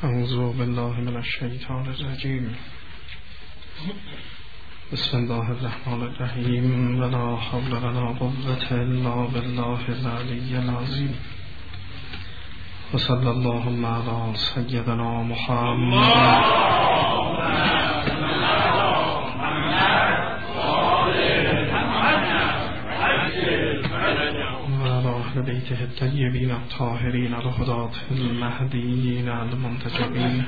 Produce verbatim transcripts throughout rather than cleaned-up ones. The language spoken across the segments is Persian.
اعوذ بالله من الشیطان الرجیم. بسم الله الرحمن الرحیم. ولا حول ولا قوة الا بالله العلی العظیم. و صلی اللهم علی سیدنا محمد بیته الطیبین الطاهرین الهداة المهدیین المنتجبین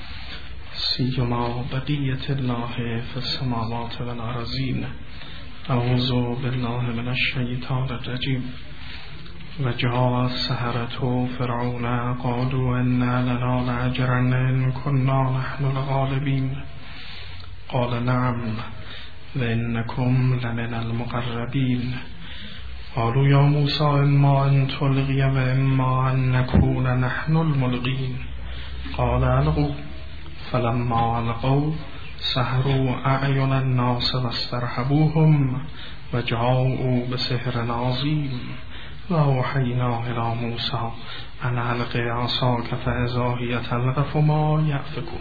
سیما بقیة الله فی السماوات والارضین. اعوذ بالله من الشیطان الرجیم. و جاء السحرة فرعون قالوا انا لنا لأجرا ان كنا نحن الغالبین. قال نعم و انکم لمن المقربین. قالوا یا موسی اما ان تلقی و اما ان نکون نحن الملقین. قال القوا فلما القوا سحروا اعین الناس واسترهبوهم و جاءوا بسحر عظیم. و اوحینا الی موسی ان الق عصاک فاذا هی تلقف ما یأفکون.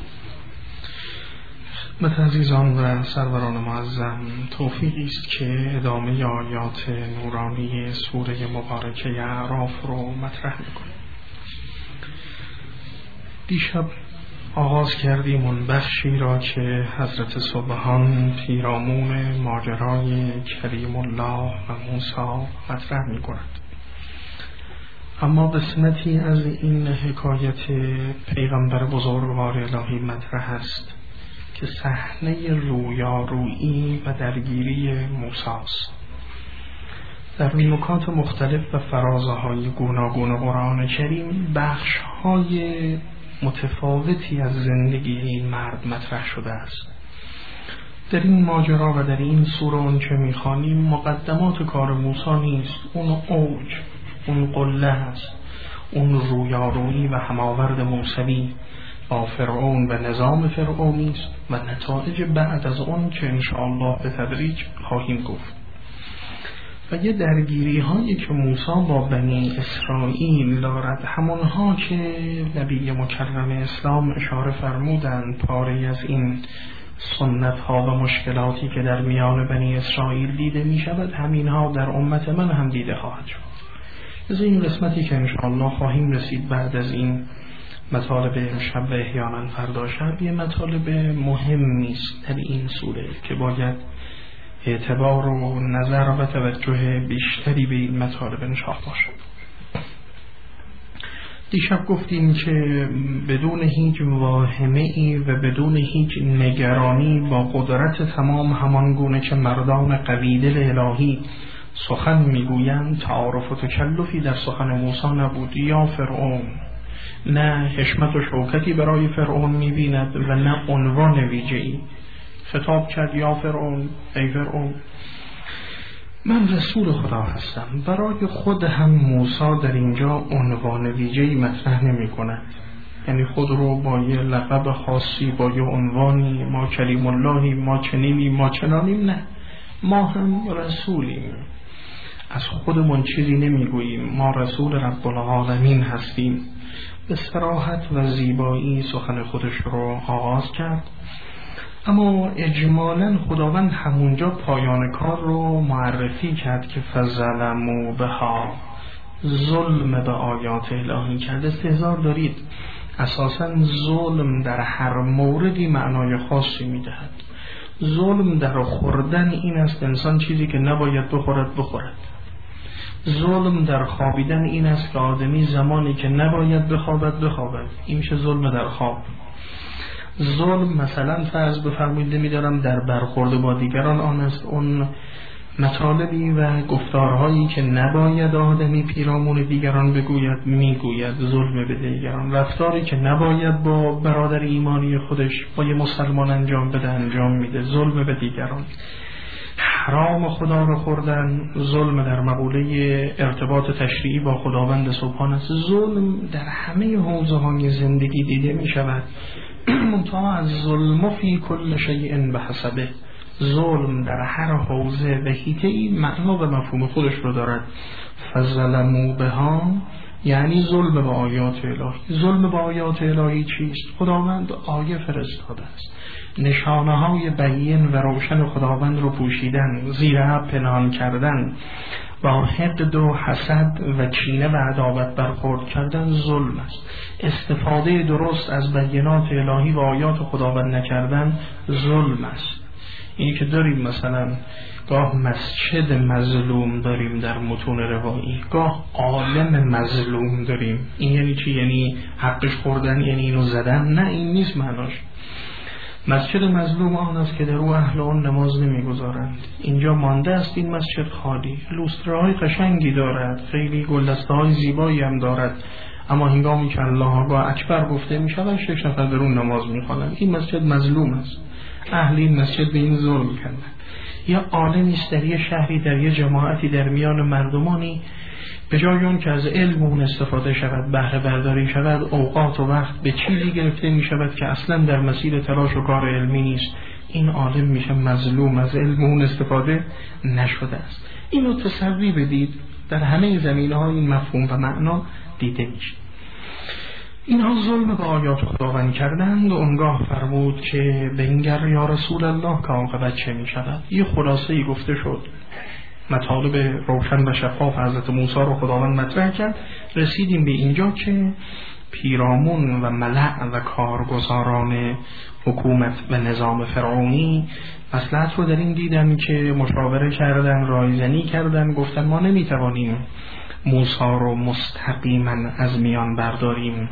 خدمت عزیزان و سروران معظم، توفیقی است که ادامه آیات نورانی سوره مبارکه اعراف رو مطرح میکنیم. دیشب آغاز کردیم اون بخشی را که حضرت سبحان پیرامون ماجرای کلیم الله و موسی مطرح میکند. اما قسمتی از این حکایت پیغمبر بزرگوار الهی مطرح است که صحنه رویارویی و درگیری موسی است. در نکات مختلف و فرازه‌های گوناگون قرآن کریم بخش‌های متفاوتی از زندگی این مرد مطرح شده است. در این ماجرا و در این سوره اون که می‌خوانیم مقدمات کار موسی نیست، اون اوج، اون قله است، اون رویارویی و هماورد موسوی با فرعون و نظام فرعونی است و نتایج بعد از اون که انشاءالله به تدریج خواهیم گفت. و یه درگیری هایی که موسی با بنی اسرائیل دارد، همونها که نبی مکرم اسلام اشاره فرمودند پاره از این سنت ها و مشکلاتی که در میان بنی اسرائیل دیده می شود، همین ها در امت من هم دیده خواهد شد. از این قسمتی که انشاءالله خواهیم رسید بعد از این مطالب امشب و احیانا فردا شب، یه مطالب مهمی است در این سوره که باید اعتبار و نظر و توجه بیشتری به این مطالب انشاء باشد. دیشب گفتیم که بدون هیچ واهمه‌ای و بدون هیچ نگرانی با قدرت تمام همان گونه که مردان قویدل الهی سخن میگویند، تعارف و تکلفی در سخن موسی نبود. یا فرعون، نه حشمت و شوکتی برای فرعون می‌بیند و نه عنوان ویژه‌ای. خطاب کرد یا فرعون، ای فرعون من رسول خدا هستم. برای خود هم موسی در اینجا عنوان ویژه‌ای مطرح نمی‌کند، یعنی خود رو با یه لقب خاصی، با یه عنوانی، ما کلیم اللهی، ما چنینیم، ما چنانیم، نه، ما هم رسولیم. از خودمون چیزی نمیگوییم، ما رسول رب العالمین هستیم. به صراحت و زیبایی سخن خودش رو آغاز کرد. اما اجمالاً خداوند همونجا پایان کار رو معرفی کرد که فظلموا بها، ظلم به آیات الهی کرد. استهزار دارید، اساساً ظلم در هر موردی معنای خاصی میدهد. ظلم در خوردن این است انسان چیزی که نباید بخورد بخورد. ظلم در خوابیدن این است که آدمی زمانی که نباید بخوابد بخوابد. این میشه ظلم در خواب. ظلم مثلا فرض بفرمایید نمیدارم در برخورد با دیگران آن است اون مطالبی و گفتارهایی که نباید آدمی پیرامون دیگران بگوید میگوید، ظلم به دیگران. رفتاری که نباید با برادر ایمانی خودش با یه مسلمان انجام بده انجام میده، ظلم به دیگران. حرام خدا رو خوردن، ظلم در مقوله ارتباط تشریعی با خداوند سبحان است. ظلم در همه حوزه های زندگی دیده می شود. منتها از ظلم فی کل شیء بحسبه، ظلم در هر حوزه و حیطه‌ای معنا و مفهوم خودش رو دارد. فظلموا بها یعنی ظلم به آیات الهی. ظلم به آیات الهی چیست؟ خداوند آیه فرستاده است، نشانه های بیین و روشن خداوند رو پوشیدن، زیر ابر پنهان کردن، با حقد و حسد و کینه و عداوت برخورد کردن ظلم است. استفاده درست از بیانات الهی و آیات خداوند نکردن ظلم است. اینی که داریم مثلا گاه مسجد مظلوم داریم در متون روایی، گاه عالم مظلوم داریم. این یعنی چی؟ یعنی حقش خوردن، یعنی اینو زدن؟ نه، این نیست معناش. مسجد مظلوم آن است که در او اهل آن نماز نمیگذارند. اینجا مانده است این مسجد خالی، لوسترهای قشنگی دارد، خیلی گلدسته های زیبایی هم دارد، اما هنگامی که الله اکبر گفته می شود شش نفر در اون نماز می خوانند. این مسجد مظلوم است، اهل این مسجد به این ظلم کردند. یا عالمی است در یه شهری، در یه جماعتی، در میان مردمانی، به جای اون که از علم اون استفاده شود، بهره برداری شود، اوقات و وقت به چیزی گرفته می شود که اصلا در مسیر تلاش و کار علمی نیست، این عالم میشه مظلوم، از علم اون استفاده نشده است. اینو تصویر بدید، در همه زمینه‌های این مفهوم و معنا دیده میشه. اینها ظلم به آیات خداوند کردند و اونگاه فرمود که بنگر یا رسول الله که عاقبت چه می شود. یه خلاصه ای گفته شد، مطالب روشن و شفاف حضرت موسی رو خداوند مطرح کرد. رسیدیم به اینجا که پیرامون و ملأ و کارگزاران حکومت و نظام فرعونی مصلحت رو در این دیدن که مشاوره کردن، رایزنی کردن، گفتن ما نمیتوانیم موسی رو مستقیما از میان برداریم.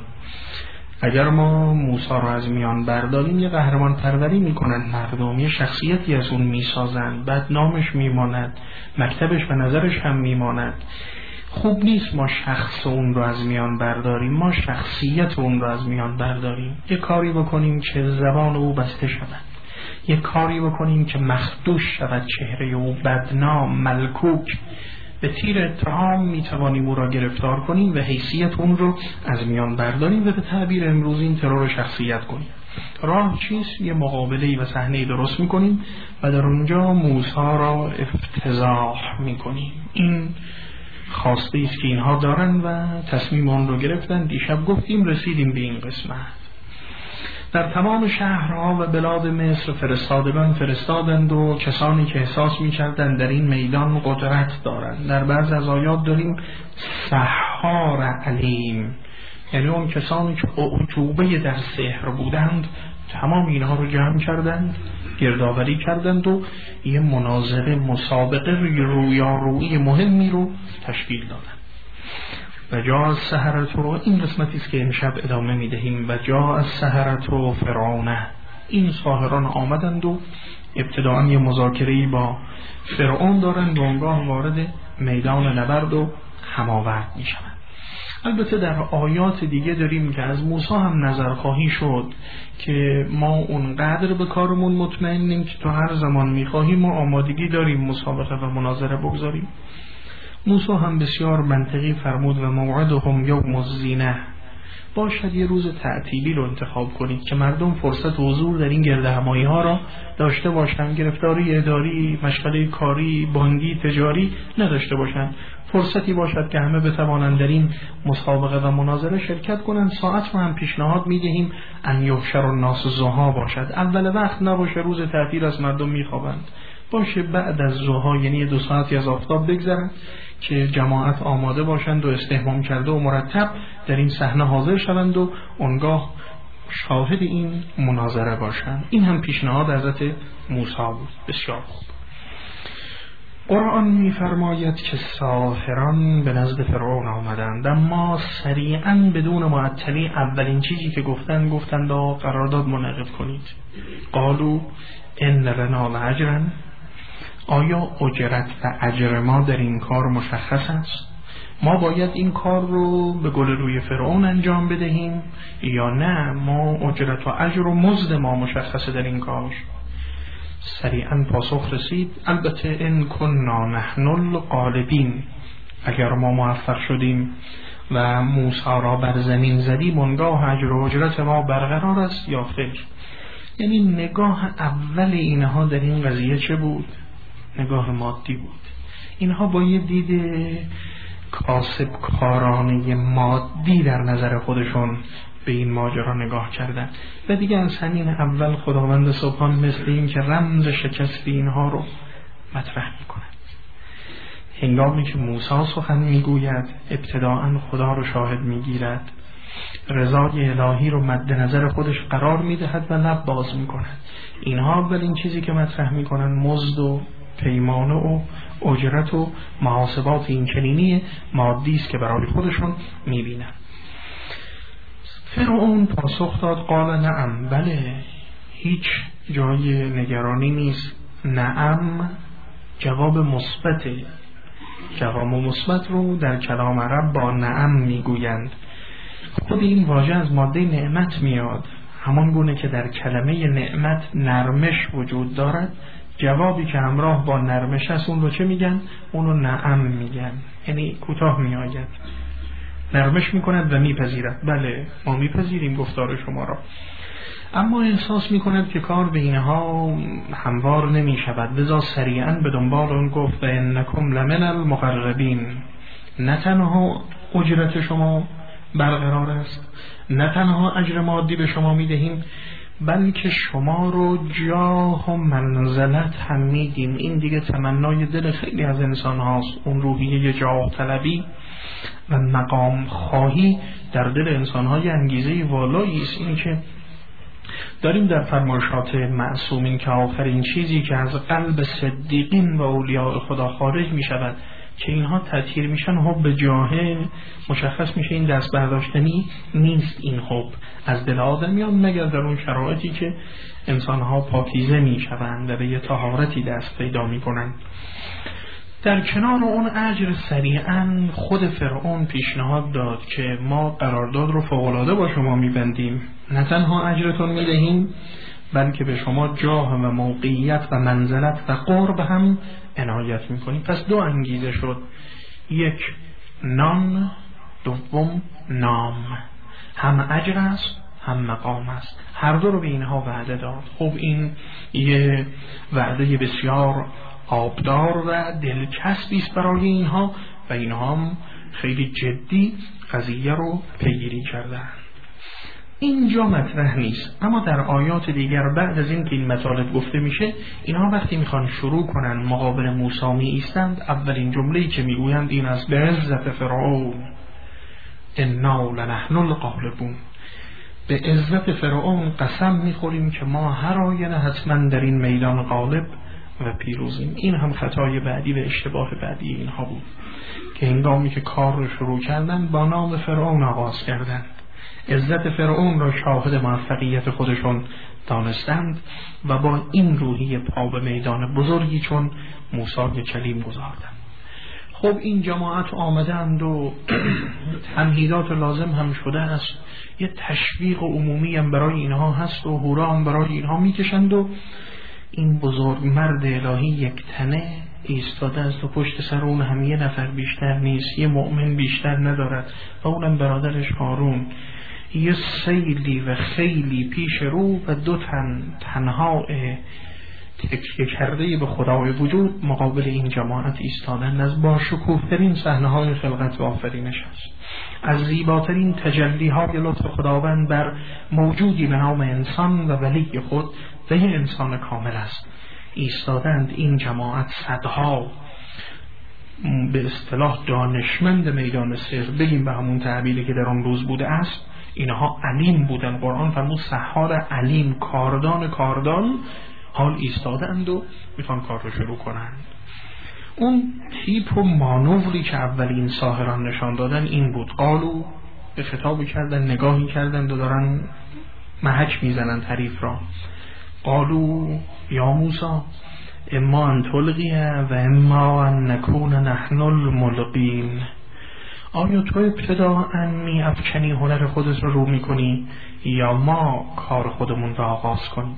اگر ما موسی رو از میان برداریم یه قهرمان پروری میکنن مردم، یه شخصیتی از اون میسازن، بعد نامش میماند، مکتبش و نظرش هم میماند. خوب نیست ما شخص اون رو از میان برداریم، ما شخصیت اون رو از میان برداریم. یه کاری بکنیم که زبان او بسته شود، یه کاری بکنیم که مخدوش شود چهره او، بدنام، ملکوک، به تیر اتهام میتوانیم او را گرفتار کنیم و حیثیت اون رو از میان برداریم و به تعبیر امروزی این ترور شخصیت کنیم. راه چیست؟ یه مقابله‌ای و صحنه‌ای درست میکنیم و در اونجا موسی را افتضاح میکنیم. این خواسته است که اینها دارن و تصمیم اون رو گرفتن. دیشب گفتیم رسیدیم به این قسمت. در تمام شهرها و بلاد مصر فرستادگان فرستادند و کسانی که احساس می‌کردند در این میدان قدرت دارند. در بعض از آیات داریم سحار علیم، یعنی اون کسانی که اعجوبه در سحر بودند تمام اینها رو جمع کردند، گردآوری کردند و یه مناظره مسابقه رویارویی مهمی رو تشکیل دادند. و جا از سحرت رو، این قسمتی است که امشب ادامه میدهیم، و جا از سحرت رو فرعونه، این ساحران آمدند و ابتداعا یه مذاکره‌ای با فرعون دارند و اونگاه وارد میدان نبرد و هماورد میشوند. البته در آیات دیگه داریم که از موسی هم نظرخواهی شد که ما اونقدر به کارمون مطمئنیم که تو هر زمان میخواهیم و آمادگی داریم مسابقه و مناظره بگذاریم. موسی هم بسیار منطقی فرمود و موعدهم یوم الزینه، باشد یه روز تعطیلی رو انتخاب کنید که مردم فرصت حضور در این گرد همایی ها را داشته باشند، گرفتاری اداری، مشغله کاری، بانکی، تجاری نداشته باشند. فرصتی باشد که همه بتوانند در این مسابقه و مناظره شرکت کنند. ساعت رو هم پیشنهاد میدهیم ان یحشر الناس ضحی باشد، اول وقت نباشه، روز تعطیل از مردم میخوابند، باشه بعد از ضحی، یعنی دو ساعتی از آفتاب بگذرند که جماعت آماده باشند و استحمام کرده و مرتب در این صحنه حاضر شوند و اونگاه شاهد این مناظره باشند. این هم پیشنهاد حضرت موسی بود. بسیار خوب. قرآن می‌فرماید که ساحران به نزد فرعون آمدند، اما سریعا بدون معطلی اولین چیزی که گفتن گفتند آقا قرارداد منعقد کنید. قالوا ان لنا لاجرا، آیا اجرت و اجر ما در این کار مشخص است؟ ما باید این کار رو به گل روی فرعون انجام بدهیم یا نه ما اجرت و اجر و مزد ما مشخصه در این کار؟ سریعا پاسخ رسید البته ان کننا نحن الغالبین، اگر ما موفق شدیم و موسی را بر زمین زدیم اونگاه اجر و اجرت ما برقرار است یا خیر. یعنی نگاه اول اینها در این قضیه چه بود؟ نگاه مادی بود. اینها با یه دید کاسب کارانه مادی در نظر خودشون به این ماجرا نگاه کردن و دیگه از همین اول خداوند سبحان مثل این که رمز شکست اینها رو مطرح میکنه. هنگامی که موسی سخن میگوید ابتداءً خدا رو شاهد میگیرد، رضای الهی رو مد نظر خودش قرار میدهد و لب باز میکند. اینها اولین چیزی که مطرح میکنن مزد و پیمانه و اجرت و محاسبات این چنینی مادی است که برای خودشون میبینن. فرعون پاسخ داد قال نعم، بله، هیچ جای نگرانی نیست. نعم جواب مثبته. جواب مثبت رو در کلام عرب با نعم میگویند. خود این واژه از ماده نعمت میاد، همان گونه که در کلمه نعمت نرمش وجود دارد، جوابی که همراه با نرمش است اون رو چه میگن؟ اون رو نعم میگن، یعنی کوتاه میآید، نرمش میکند و میپذیرد. بله ما میپذیریم گفتار شما را، اما احساس میکند که کار به اینها هموار نمیشود، لذا سریعا به دنبال اون گفت و انکم لمن المقربین، نه تنها اجرت شما برقرار است، نه تنها اجر مادی به شما میدهیم، بلکه شما رو جاه و منزلت هم میدیم. این دیگه تمنای دل خیلی از انسان هاست، اون روحیه جاه طلبی و مقام خواهی در دل انسان های انگیزه والایی است. این که داریم در فرمایشات معصومین که آخرین چیزی که از قلب صدیقین و اولیاء خدا خارج می شود که اینها تطهیر میشن، حب جاهه، مشخص میشه این دست برداشتنی نیست. این حب از دل آدمیان مگر در اون شرایطی که انسانها پاکیزه میشوند و به یه طهارتی دست پیدا میکنند. در کنار اون اجر سریعا خود فرعون پیشنهاد داد که ما قرارداد رو فوق‌العاده با شما میبندیم، نه تنها اجرتون میدهیم بلکه به شما جاه و موقعیت و منزلت و قرب هم عنایت میکنیم. پس دو انگیزه شد، یک نان، دوم نام. هم اجر است هم مقام است، هر دو رو به اینها وعده داد. خب این یه وعده بسیار آبدار و دلچسبی است برای اینها و اینها هم خیلی جدی قضیه رو پیگیری کردن. اینجا مطرح نیست، اما در آیات دیگر بعد از این که این مطالب گفته میشه، اینها وقتی میخوان شروع کنن مقابل موسی می ایستند، اولین جمله‌ای که میگویند این است: به عزت فرعون انا لنحن الغالبون. به عزت فرعون قسم میخوریم که ما هر آینه حتما در این میدان غالب و پیروزیم. این هم خطای بعدی و اشتباه بعدی اینها بود که هنگامی که کار رو شروع کردن با نام فرعون آغاز کردند. عزت فرعون را شاهد موفقیت خودشون دانستند و با این روحیه پا به میدان بزرگی چون موسی کلیم گذاردند. خب این جماعت آمدند و تمهیدات لازم هم شده است، یه تشویق عمومی هم برای اینها هست و هورا هم برای اینها میکشند و این بزرگ مرد الهی یک تنه ایستاده است و پشت سر اون هم یه نفر بیشتر نیست، یه مؤمن بیشتر ندارد و اونم برادرش هارون، یه سیلی و خیلی پیش رو و دو تن تنها تکیه کرده به خدای وجود مقابل این جماعت ایستادن. از با شکوه‌ترین صحنه‌های خلقت و آفرینش است، از زیباترین تجلی‌های لطف خداوند بر موجودی به نام انسان و ولی خود و یه انسان کامل است. ایستادند این جماعت صدها به اصطلاح دانشمند میدان سر، بگیم به همون تعبیری که در آن روز بوده است، اینها علیم بودن. قرآن فرمود سحار علیم، کاردان کاردان، حال ایستادند و میخوان کار رو شروع کنند. اون تیپ و مانوری که اولین ساحران نشان دادن این بود. قالو به خطابی کردن، نگاهی کردن و دارن محک میزنن حریف را. قالو یا موسی اما ان تلقیه و اما ان نکون نحن الملقین. آیا تو ابتداءً می افکنی هنر خودت رو رو میکنی یا ما کار خودمون رو آغاز کنیم؟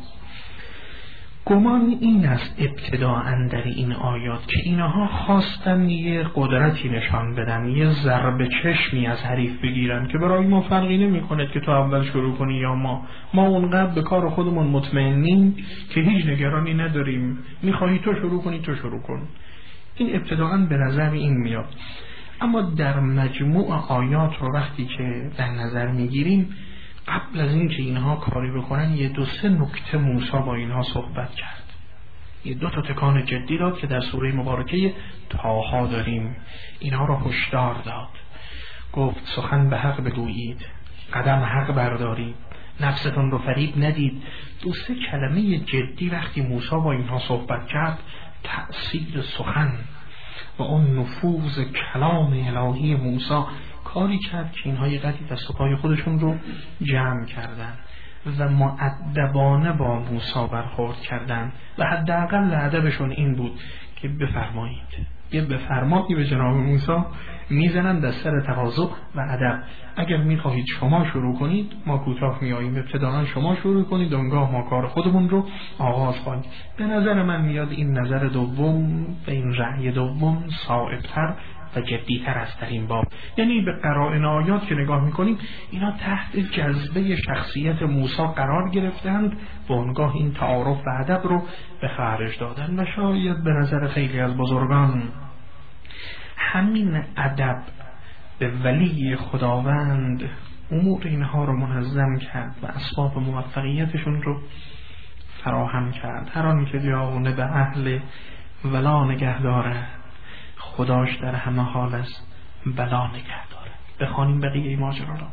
گمان این است ابتداءً در این آیات که اینها خواستن یه قدرتی نشان بدن، یه ضرب چشمی از حریف بگیرن که برای ما فرقی نمی کند که تو اول شروع کنی یا ما ما اونقدر به کار خودمون مطمئنیم که هیچ نگرانی نداریم، میخوایی تو شروع کنی تو شروع کن. این ابتداءً به نظر این میاد. اما در مجموع آیات رو وقتی که در نظر میگیریم، قبل از این که اینها کاری بکنن یه دو سه نکته موسی با اینها صحبت کرد، یه دو تا تکان جدی داد که در سوره مبارکه طه داریم. اینها رو هشدار داد، گفت سخن به حق بگویید، قدم حق بردارید، نفستون رو فریب ندید. دو سه کلمه جدی وقتی موسی با اینها صحبت کرد، تأثیر سخن و اون نفوذ کلام الهی موسی کاری کرد که اینها یه قدری دست و پای خودشون رو جمع کردن و مؤدبانه با موسی برخورد کردن و حداقل ادبشون این بود که بفرمایید. یه بفرمایی به جناب موسی میزنن در سر تواضع و ادب. اگر میخواهید شما شروع کنید ما کوتاه میاییم، ابتداً شما شروع کنید، اونگاه ما کار خودمون رو آغاز کنیم. به نظر من میاد این نظر دوم و این رأی دوم صائب‌تر و جدیتر است در این باب. یعنی به قرائن آیات که نگاه میکنیم اینا تحت جذبه شخصیت موسی قرار گرفتند و اونگاه این تعارف و ادب رو به خرج دادن و شاید به نظر خیلی از بزرگان همین ادب به ولی خداوند امور اینها رو منظم کرد و اسباب موفقیتشون رو فراهم کرد. هر آن که جاونه به اهل ولا نگه داره، خداش در همه حال از بلا نگه داره. بخوانیم بقیه ماجرا را.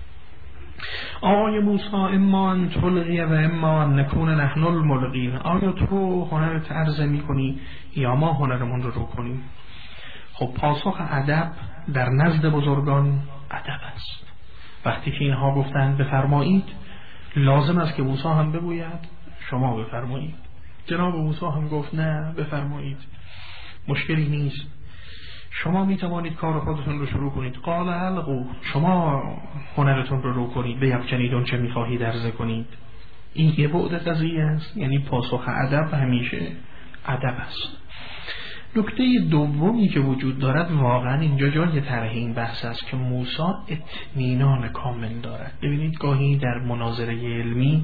آقای موسی اما ان تلقی و اما ان نکون نحن الملقین، آیا تو هنرت عرضه می کنی یا ما هنرمون رو رو کنیم؟ خب پاسخ ادب در نزد بزرگان ادب است. وقتی که اینها گفتند بفرمایید، لازم است که موسی هم بگوید شما بفرمایید. جناب موسی هم گفت نه بفرمایید، مشکلی نیست، شما می توانید کار خودتون رو شروع کنید. قال القوا، شما هنرتون رو رو کنید، بیفکنید اون چه می خواهید عرضه کنید. این یه بعد قضیه است، یعنی پاسخ ادب همیشه ادب است. نکته دومی که وجود دارد، واقعا اینجا جای طرح این بحث است که موسی اطمینان کامل دارد. ببینید گاهی در مناظره علمی،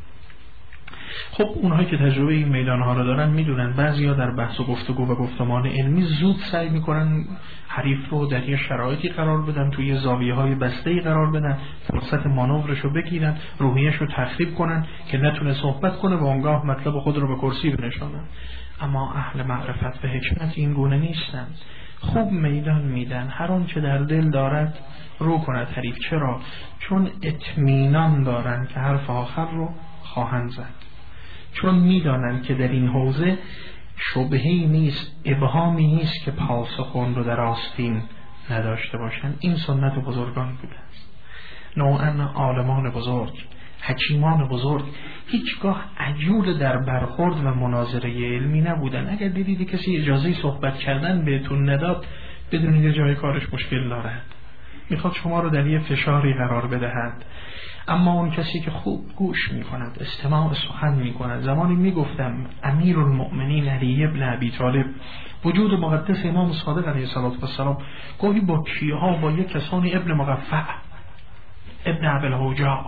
خب اونهایی که تجربه این میدانها رو دارن میدونن بعضیا در بحث و گفتگو و گفتمان علمی زود سعی میکنن حریف رو در یه شرایطی قرار بدن، توی زاویه های بسته‌ای قرار بدن، فرصت مانورش رو بگیرن، روحیش رو تخریب کنن که نتونه صحبت کنه و اونگاه مطلب خود رو به کرسی بنشانن. اما اهل معرفت و حکمت این گونه نیستن، خوب میدان میدن، هر آن چه در دل دارد رو کند حریف. چرا؟ چون اطمینان دارن که حرف آخر رو خواهند زد، چون میدانند که در این حوزه شبهه‌ای نیست، ابهامی نیست که پاسخ اون رو در آستین نداشته باشند. این سنت بزرگان بوده است. نوعاً عالمان بزرگ، حکیمان بزرگ هیچگاه عجول در برخورد و مناظره علمی نبودن. اگر دیدید کسی اجازه صحبت کردن بهتون نداد، بدونید جای کارش مشکل دارد، میخواد شما رو در یه فشاری قرار بدهد. اما اون کسی که خوب گوش میکند، استماع سخن میکند. زمانی میگفتم امیر المؤمنین علی ابن ابی طالب، وجود مقدس امام صادق علیه السلام، گاهی با کیها، با یک کسانی، ابن مقفع، ابن ابوالهوجاء،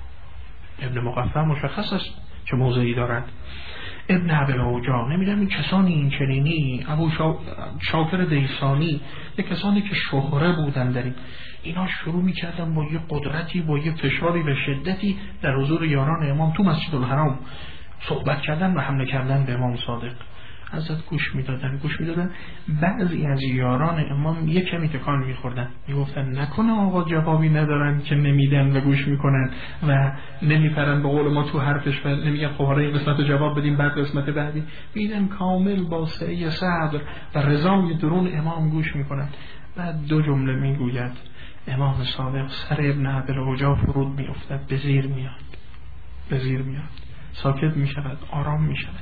ابن مقفع مشخص است چه موضعی دارد، ابن ابوالهوجاء، نمیدونم این کسانی این چنینی، ابو شا... شاکر دیسانی، یک کسانی که شهره بودن در این، اینا شروع میکردن با یه قدرتی، با یه فشاری و شدتی در حضور یاران امام تو مسجد الحرام صحبت کردن و حمله کردن به امام صادق. ازت گوش میدادن گوش میدادن بعضی از یاران امام یک کمی تکان میخوردن، میگفتن نکنه آقا جوابی ندارن که نمیدن و گوش میکنن و نمیپرن به قول ما تو حرفش و نمیگن خب حالا این قسمت رو جواب بدیم بعد قسمت بعدی، میدن کامل با سعی صدر و رضای درون امام گوش میکنن. بعد دو جمله میگوید امام صادق، سر ابن ابوالهوجاء فرود میافتد، به زیر میاد، به زیر میاد، ساکت میشود، آرام میشود.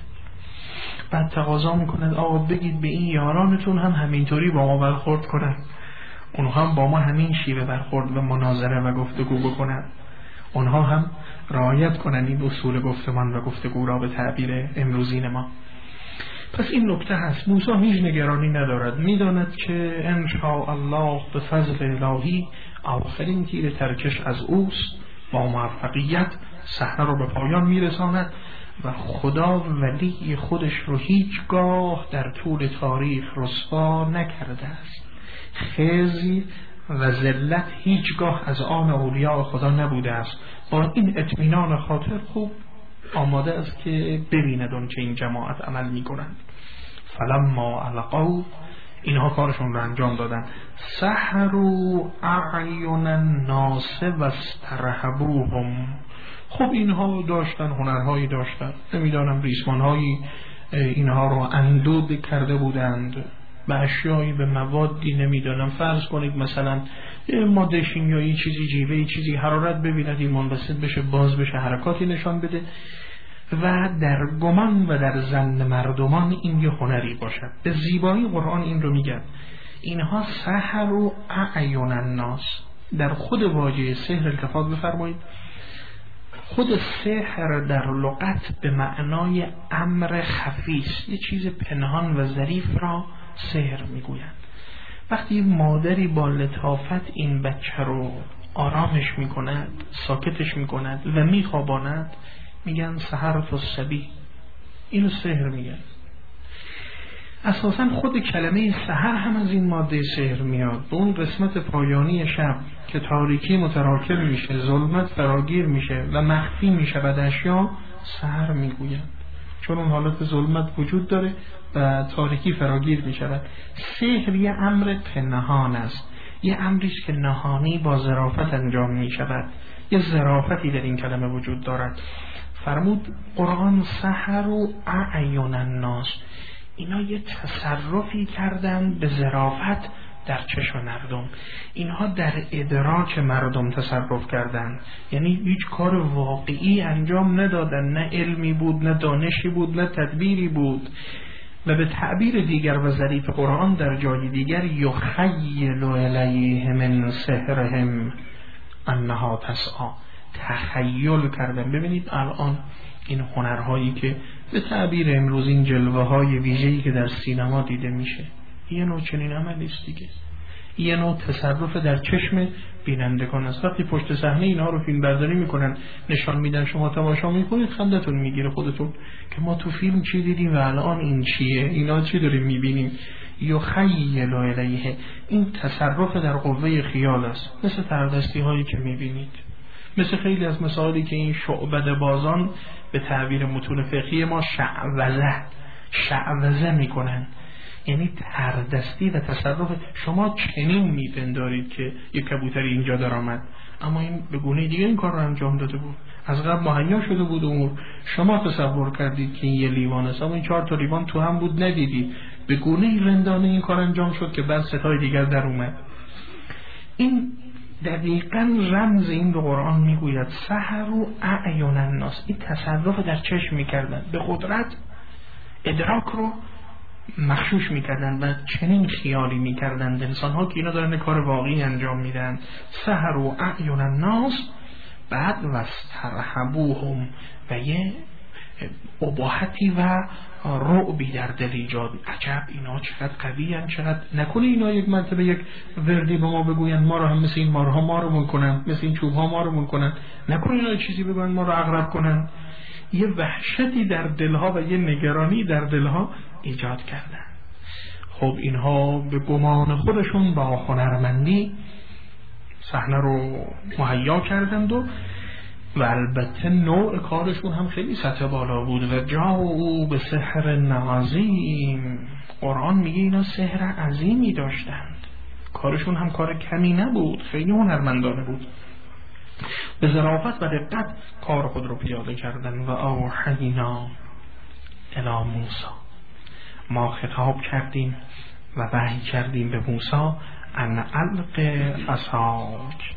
بعد تقاضا میکند آقا بگید به این یارانتون هم همینطوری با ما برخورد کنن، اونها هم با ما همین شیوه برخورد و مناظره و گفتگو بکنن، اونها هم رعایت کنن این اصول گفتمان و گفتگو را به تعبیر امروزین ما. پس این نکته هست، موسی هیچ نگرانی ندارد، میداند که ان شاء الله به فضل الهی آخرین تیر ترکش از اوست، با موفقیت صحنه رو به پایان میرساند و خدا ولی خودش رو هیچگاه در طول تاریخ رسوا نکرده است. خزی و ذلت هیچگاه از آن اولیاء خدا نبوده است. با این اطمینان خاطر خوب آماده است که ببیند اون چه این جماعت عمل می کنند. فلما القوا، اینها کارشون رو انجام دادن، سحروا اعین الناس واسترهبوهم. خب اینها داشتن، هنرهایی داشتن، نمیدانم ریسمانهایی اینها رو اندود کرده بودند به اشیایی، به موادی، نمیدانم فرض کنید مثلا ماده شیمیایی چیزی، جیوه چیزی، حرارت ببیند این منبسط بشه، باز بشه، حرکاتی نشان بده و در گمان و در ظن مردمان این یه هنری باشد. به زیبایی قرآن این رو میگن، اینها سحروا اعین الناس. در خود واژه سحر التفات بفرمایید، خود سحر در لغت به معنای امر خفی است، یه چیز پنهان و ظریف را سحر میگویند. وقتی مادری با لطافت این بچه رو آرامش میکند، ساکتش میکند و میخواباند، میگن سحرت الصبی، اینو سحر میگن. اساسا خود کلمه سحر هم از این ماده سحر میاد. به اون قسمت پایانی شب که تاریکی متراکم میشه، ظلمت فراگیر میشه و مخفی میشه بعد اشیا، سحر میگویند، چون اون حالت ظلمت وجود داره و تاریکی فراگیر میشود. سحر یه امر پنهان است، یه امری است که نهانی با ظرافت انجام میشود، یه ظرافتی در این کلمه وجود دارد. فرمود قرآن سحروا اعین الناس، اینا یه تصرفی کردن به ظرافت در چشم مردم، اینها در ادراک مردم تصرف کردن، یعنی هیچ کار واقعی انجام ندادن، نه علمی بود، نه دانشی بود، نه تدبیری بود. و به تعبیر دیگر و ظریف قرآن در جای دیگر، یخیل الیه من سحرهم انها تسعی، تخیل کردن. ببینید الان این هنرهایی که به تعبیر امروز این جلوه های ویژه‌ای که در سینما دیده میشه، یه نوع چنین عملی است دیگه، یه نوع تصرف در چشم بینندگان است. وقتی پشت صحنه اینها رو فیلم برداری میکنن نشان میدن، شما تماشا میکنید خندتون میگیره خودتون که ما تو فیلم چی دیدیم و الان این چیه، اینا چی داریم میبینیم. یخیل الیه، این تصرف در قوه خیال است، مثل تردستی هایی که میبینید، مثل خیلی از مسائلی که این شعبده بازان به تعبیر متون فقهی ما شعوذه شعوذه میکنن، یعنی تردستی و تصرف. شما چنین میپندارید که یک کبوتری اینجا در آمد، اما این به گونه دیگه این کار رو انجام داده بود، از قبل مهیا شده بود امور، شما تصور کردید که این یه لیوان است، اما این چهار تا لیوان تو هم بود ندیدید، به گونه رندانه این کار انجام شد که بعد ستای دیگر در اومد. این دقیقاً رمز این به قرآن میگوید سحروا اعین الناس، این تصرف در چشم میکردن، به قدرت ادراک رو مخشوش میکردن و چنین خیالی میکردن انسان ها که اینا دارن کار واقعی انجام میدن. سحروا اعین الناس، بعد واسترهبوهم، و یه اباحتی و رعبی در دل ایجاد. عجب اینا چقدر قوی ان، چقدر نکنه اینا یک مرتبه یک وردی به ما بگوین ما رو هم مثل این مارها ما رو مون کنن، مثل این چوب ها ما رو مون کنن، نکنه اینا چیزی بگوین ما رو عقرب کنن. یه وحشتی در دلها و یه نگرانی در دلها ایجاد کردن. خب اینها به گمان خودشون با هنرمندی صحنه رو مهیا کردند و و البته نوع کارشون هم خیلی سطح بالا بود. و جاءوا به سحر عظیم، قرآن میگه اینا سحر عظیمی داشتند، کارشون هم کار کمی نبود، خیلی هنرمندانه بود، به ظرافت و دقت کار خود رو پیاده کردن. و اوحینا الی موسی، ما خطاب کردیم و وحی کردیم به موسی ان الق عصاک،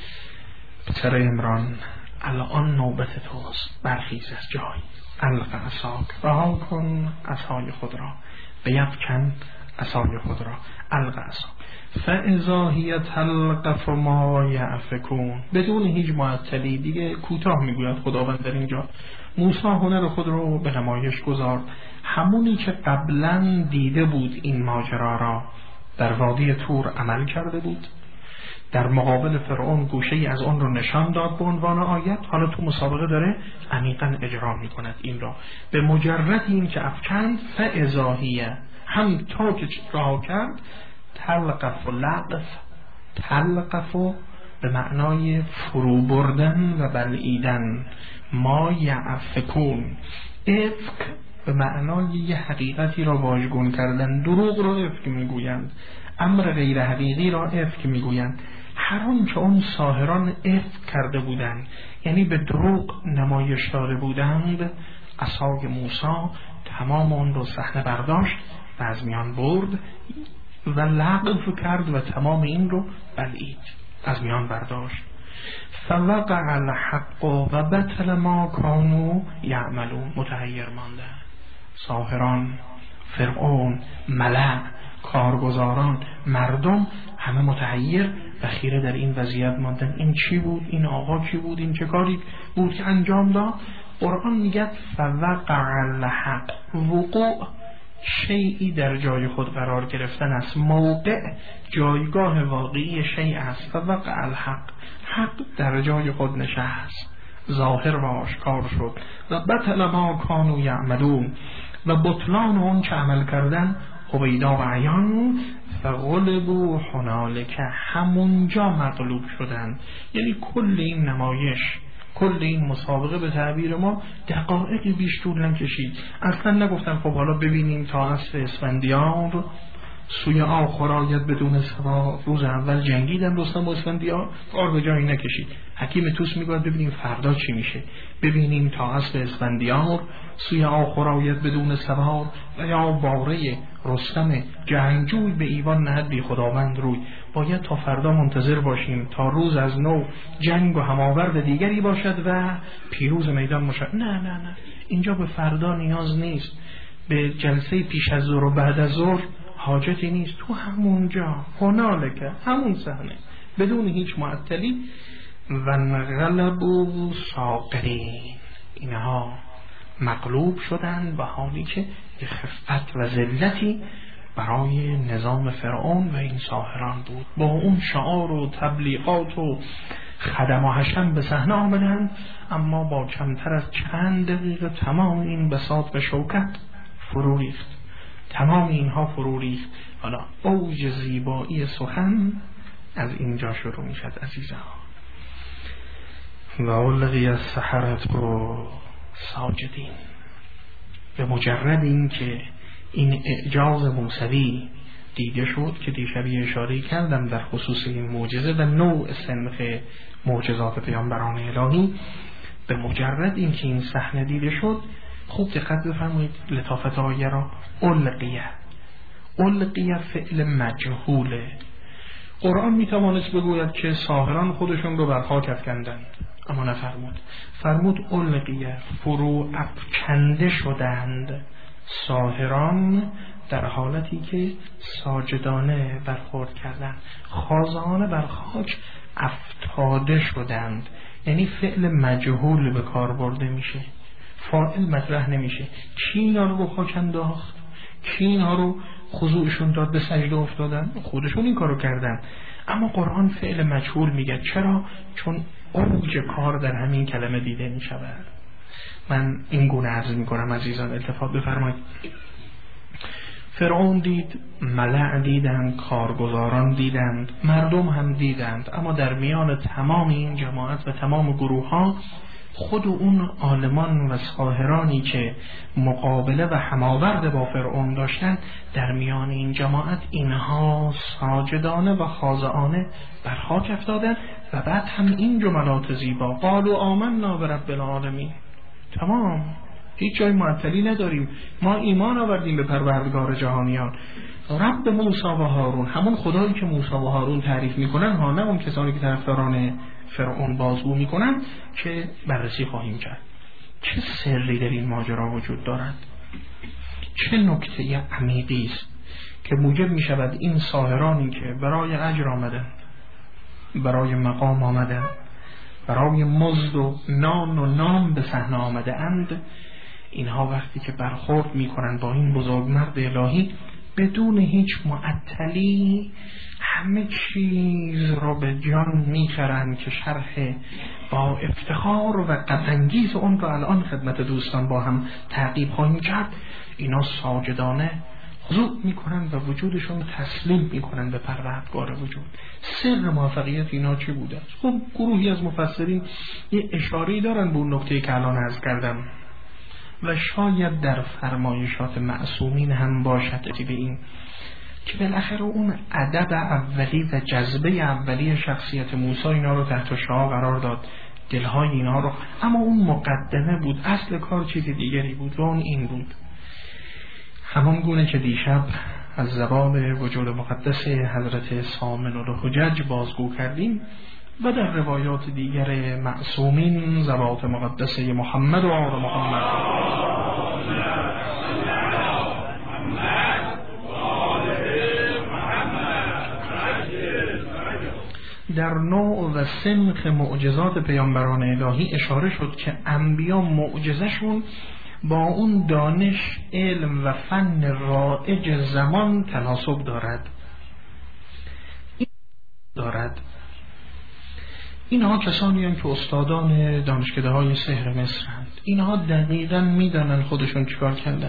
پسر عمران الان نوبت توست، برخیز از جای، الق عصاک، رها کن عصای خود را، بیفکن عصای خود را، الق عصاک فاذا هی تلقف ما یأفکون، بدون هیچ معطلی دیگه کوتاه میگوید خداوند در اینجا. موسی هنر خود رو به نمایش گذارد، همونی که قبلا دیده بود این ماجرا را در وادی طور عمل کرده بود، در مقابل فرعون گوشه ای از اون رو نشان داد به عنوان آیت، حالا تو مسابقه داره عمیقا اجرا می کند این را. به مجرد این که افکند فاذا هی، هم تا که رها کرد تلقف و لقف، تلقف به معنای فرو بردن و بلعیدن، ما یعفکون. افک به معنای یه حقیقتی را واژگون کردن، دروغ را افک میگویند، امر غیر حقیقی را افک میگویند. هر آن که اون ساحران افک کرده بودند، یعنی به دروغ نمایش داده بودند، عصای موسی تمام اون رو صحنه برداشت و از میان برد و لغو کرد و تمام این رو بلعید، از میان برداشت. فوقع الحق و بطل ما کانوا یعملون. متحیر ماندن ساحران، فرعون، ملأ، کارگزاران، مردم، همه متحیر و خیره در این وضعیت ماندن. این چی بود؟ این آقا چی بود؟ این چه کاری بود که انجام داد؟ قرآن میگه فوقع الحق. وقوع شیئی در جای خود قرار گرفتن است، موقع جایگاه واقعی شیء است. فوقع الحق، حق در جای خود نشست، ظاهر و آشکار شد. و بطل ما کانوا یعملون، و بطلان اون چه عمل کردن هویدا و عیان. فغلبوا هنالک، همونجا مغلوب شدن. یعنی کل این نمایش، کل این مسابقه به تعبیر ما دقایقی بیش طول نکشید. اصلا نگفتن خب حالا ببینیم تا عصر اسفندیار سوی آخر آید بدون سوا. روز اول جنگیدن رستم با اسفندیار، کار به جایی نکشید. حکیم طوس میگه ببینیم فردا چی میشه، ببینیم تا عصر اسفندیار سوی آخر آید بدون سوا، و یا باره رستم جنگجوی به ایوان نهد بی خداوند روی. باید تا فردا منتظر باشیم تا روز از نو جنگ و هماورد دیگری باشد و پیروز میدان مشد. نه نه نه، اینجا به فردا نیاز نیست، به جلسه پیش از ظهر و بعد از ظهر حاجتی نیست. تو همونجا هنالک، همون صحنه بدون هیچ معطلی. و انقلبوا صاغرین، اینها مغلوب شدند به حالی که خفت و ذلتی برای نظام فرعون و این ساحران بود. با اون شعار و تبلیغات و خدم و حشم به صحنه آمدند، اما با کمتر از چند دقیقه تمام این بساط و شوکت فرو ریخت، تمام اینها فرو ریخت. حالا اوج زیبایی سخن از اینجا شروع می شد عزیزان. و القی السحرة ساجدین. به مجرد این که این اعجاز موسوی دیده شد که دیشبی اشاره کردم در خصوص این معجزه و نوع سنخ معجزات پیامبران الهی، به مجرد این که این صحنه دیده شد، خوب دقت بفرمایید لطافت آیه را. القیه، القیه فعل مجهوله. قرآن میتوانست بگوید که ساحران خودشون رو بر خاک افکندند، اما نفرمود، فرمود القیه، فرو افکنده شدند ساحران در حالتی که ساجدانه برخورد کردند، خاضعانه بر خاک افتاده شدند. یعنی فعل مجهول به کار برده میشه، فاعل مطرح نمیشه. کی اینا رو به خاک انداخت؟ کی اینا رو خضوعشون داد به سجده افتادن؟ خودشون این کارو کردن. اما قرآن فعل مجهول میگه. چرا؟ چون اوج کار در همین کلمه دیده میشود. من این گونه عرض میکنم عزیزان، التفات بفرمایید. فرعون دید، ملأ دیدند، کارگزاران دیدند، مردم هم دیدند، اما در میان تمام این جماعت و تمام گروه ها خود اون عالمان و ساحرانی که مقابله و هماورد با فرعون داشتند، در میان این جماعت اینها ساجدانه و خاضعانه بر خاک افتادند و بعد هم این جملات زیبا قالوا آمنا برب العالمین. تمام، هیچ جای معطلی نداریم، ما ایمان آوردیم به پروردگار جهانیان، رب موسی و هارون، همون خدایی که موسی و هارون تعریف میکنن ها، نه اون کسانی که طرفداران فرعون بازگو میکنن، که بررسی خواهیم کرد. چه سری در این ماجرا وجود دارد؟ چه نکته عمیقی است که موجب میشود این ساحرانی که برای اجر آمدن، برای مقام آمدن، برای مزد و نان و نام به صحنه آمده اند، اینها وقتی که برخورد میکنن با این بزرگمرد الهی، بدون هیچ معطلی همه چیز رو به جان میخرن که شرح با افتخار و غم‌انگیز اون رو الان خدمت دوستان با هم تعقیب خواهیم کرد. اینا ساجدانه خضوع میکنن و وجودشون تسلیم میکنن به پروردگار وجود. سر موفقیت اینا چی بوده؟ خب گروهی از مفسرین یه اشاره‌ای دارن به اون نکته که الان عرض کردم و شاید در فرمایشات معصومین هم باشد به این که بالاخره اون ادب اولی و جذبه اولی شخصیت موسی اینا رو تحت شعاع قرار داد، دلهای اینا رو، اما اون مقدمه بود، اصل کار چیز دیگری بود و اون این بود. همان گونه که دیشب از زبان وجود مقدس حضرت سامن الحجج بازگو کردیم و در روایات دیگر معصومین ذوات مقدسه محمد و آل محمد در نوع و سنخ معجزات پیامبران الهی اشاره شد که انبیا معجزشون با اون دانش، علم و فن رائج زمان تناسب دارد دارد اینها کسانی هستند که استادان دانشکده های سحر مصر هستند. اینها دقیقاً میدانن خودشون چیکار کردن.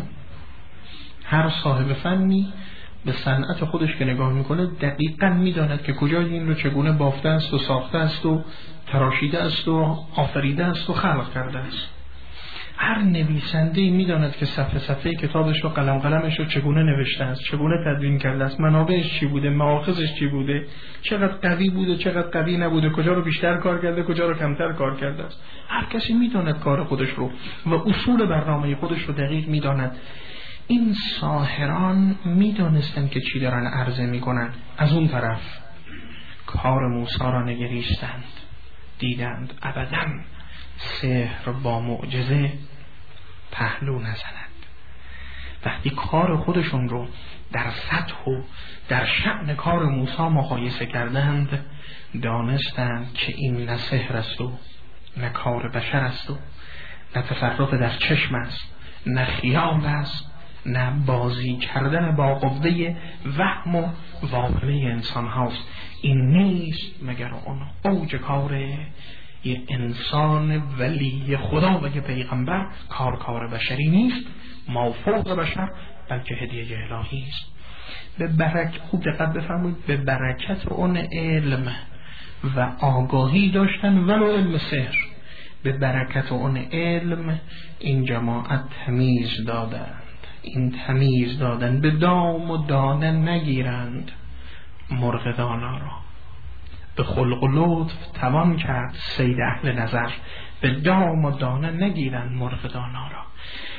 هر صاحب فنی به صنعت خودش که نگاه میکنه دقیقاً میداند که کجای این رو چگونه بافته است و ساخته است و تراشیده است و آفریده است و خلق کرده است. هر نویسنده میداند که صفحه صفحه کتابش رو قلم قلمش رو چگونه نوشته است، چگونه تدوین کرده است، منابعش چی بوده، مآخذش چی بوده، چقدر قوی بوده، چقدر قوی نبوده، کجا رو بیشتر کار کرده، کجا رو کمتر کار کرده است. هر کسی میداند کار خودش رو و اصول برنامه خودش رو دقیق میداند. این ساحران میدانستند که چی دارن عرضه میکنن. از اون طرف کار موسی را نگریستند، دیدند ابداً سحر با معجزه پهلو نزند. وقتی کار خودشون رو در سطح و در شأن کار موسی مقایسه کردند، دانستند که این نه سحر است و نه کار بشر است و نه تصرف در چشم است، نه خیال است، نه بازی کردن با قوه وهم و واقعه انسان هاست. این نیست مگر اون اوج کار یه انسان ولی خدا و یه پیغمبر. کار کار بشری نیست، ما فوق بشر، بلکه هدیه الهی است. به برکت، خوب دقت بفرمایید، به برکت اون علم و آگاهی داشتن ولو علم سحر، به برکت اون علم این جماعت تمیز دادند. این تمیز دادن به دام و دانه نگیرند مرغ دانا را. به خلق و لطف توان کرد صید اهل نظر، به دام و دانه نگیرند مرغ دانا را.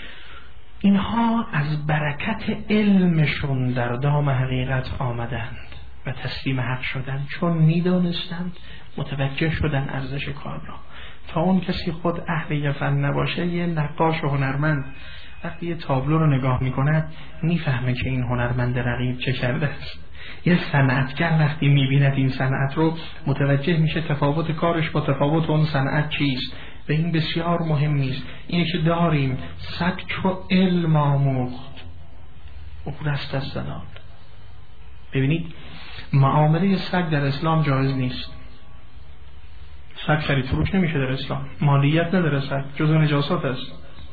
اینها از برکت علمشون در دام حقیقت آمدند و تسلیم حق شدند، چون میدانستند، متوجه شدن ارزش کار را. تا اون کسی خود اهل یه فن نباشه، یه نقاش و هنرمند وقتی یه تابلو رو نگاه میکند میفهمه که این هنرمند رقیب چه کرده است. یه صنعتگر وقتی میبیند این صنعت رو، متوجه میشه تفاوت کارش با تفاوت اون صنعت چیست و این بسیار مهم نیست. اینه که داریم سگ چو علم آموخت او رست از زلال. ببینید معامله سگ در اسلام جایز نیست. سگ خرید فروش نمیشه در اسلام، مالیت نداره سگ، جزء نجاسات است،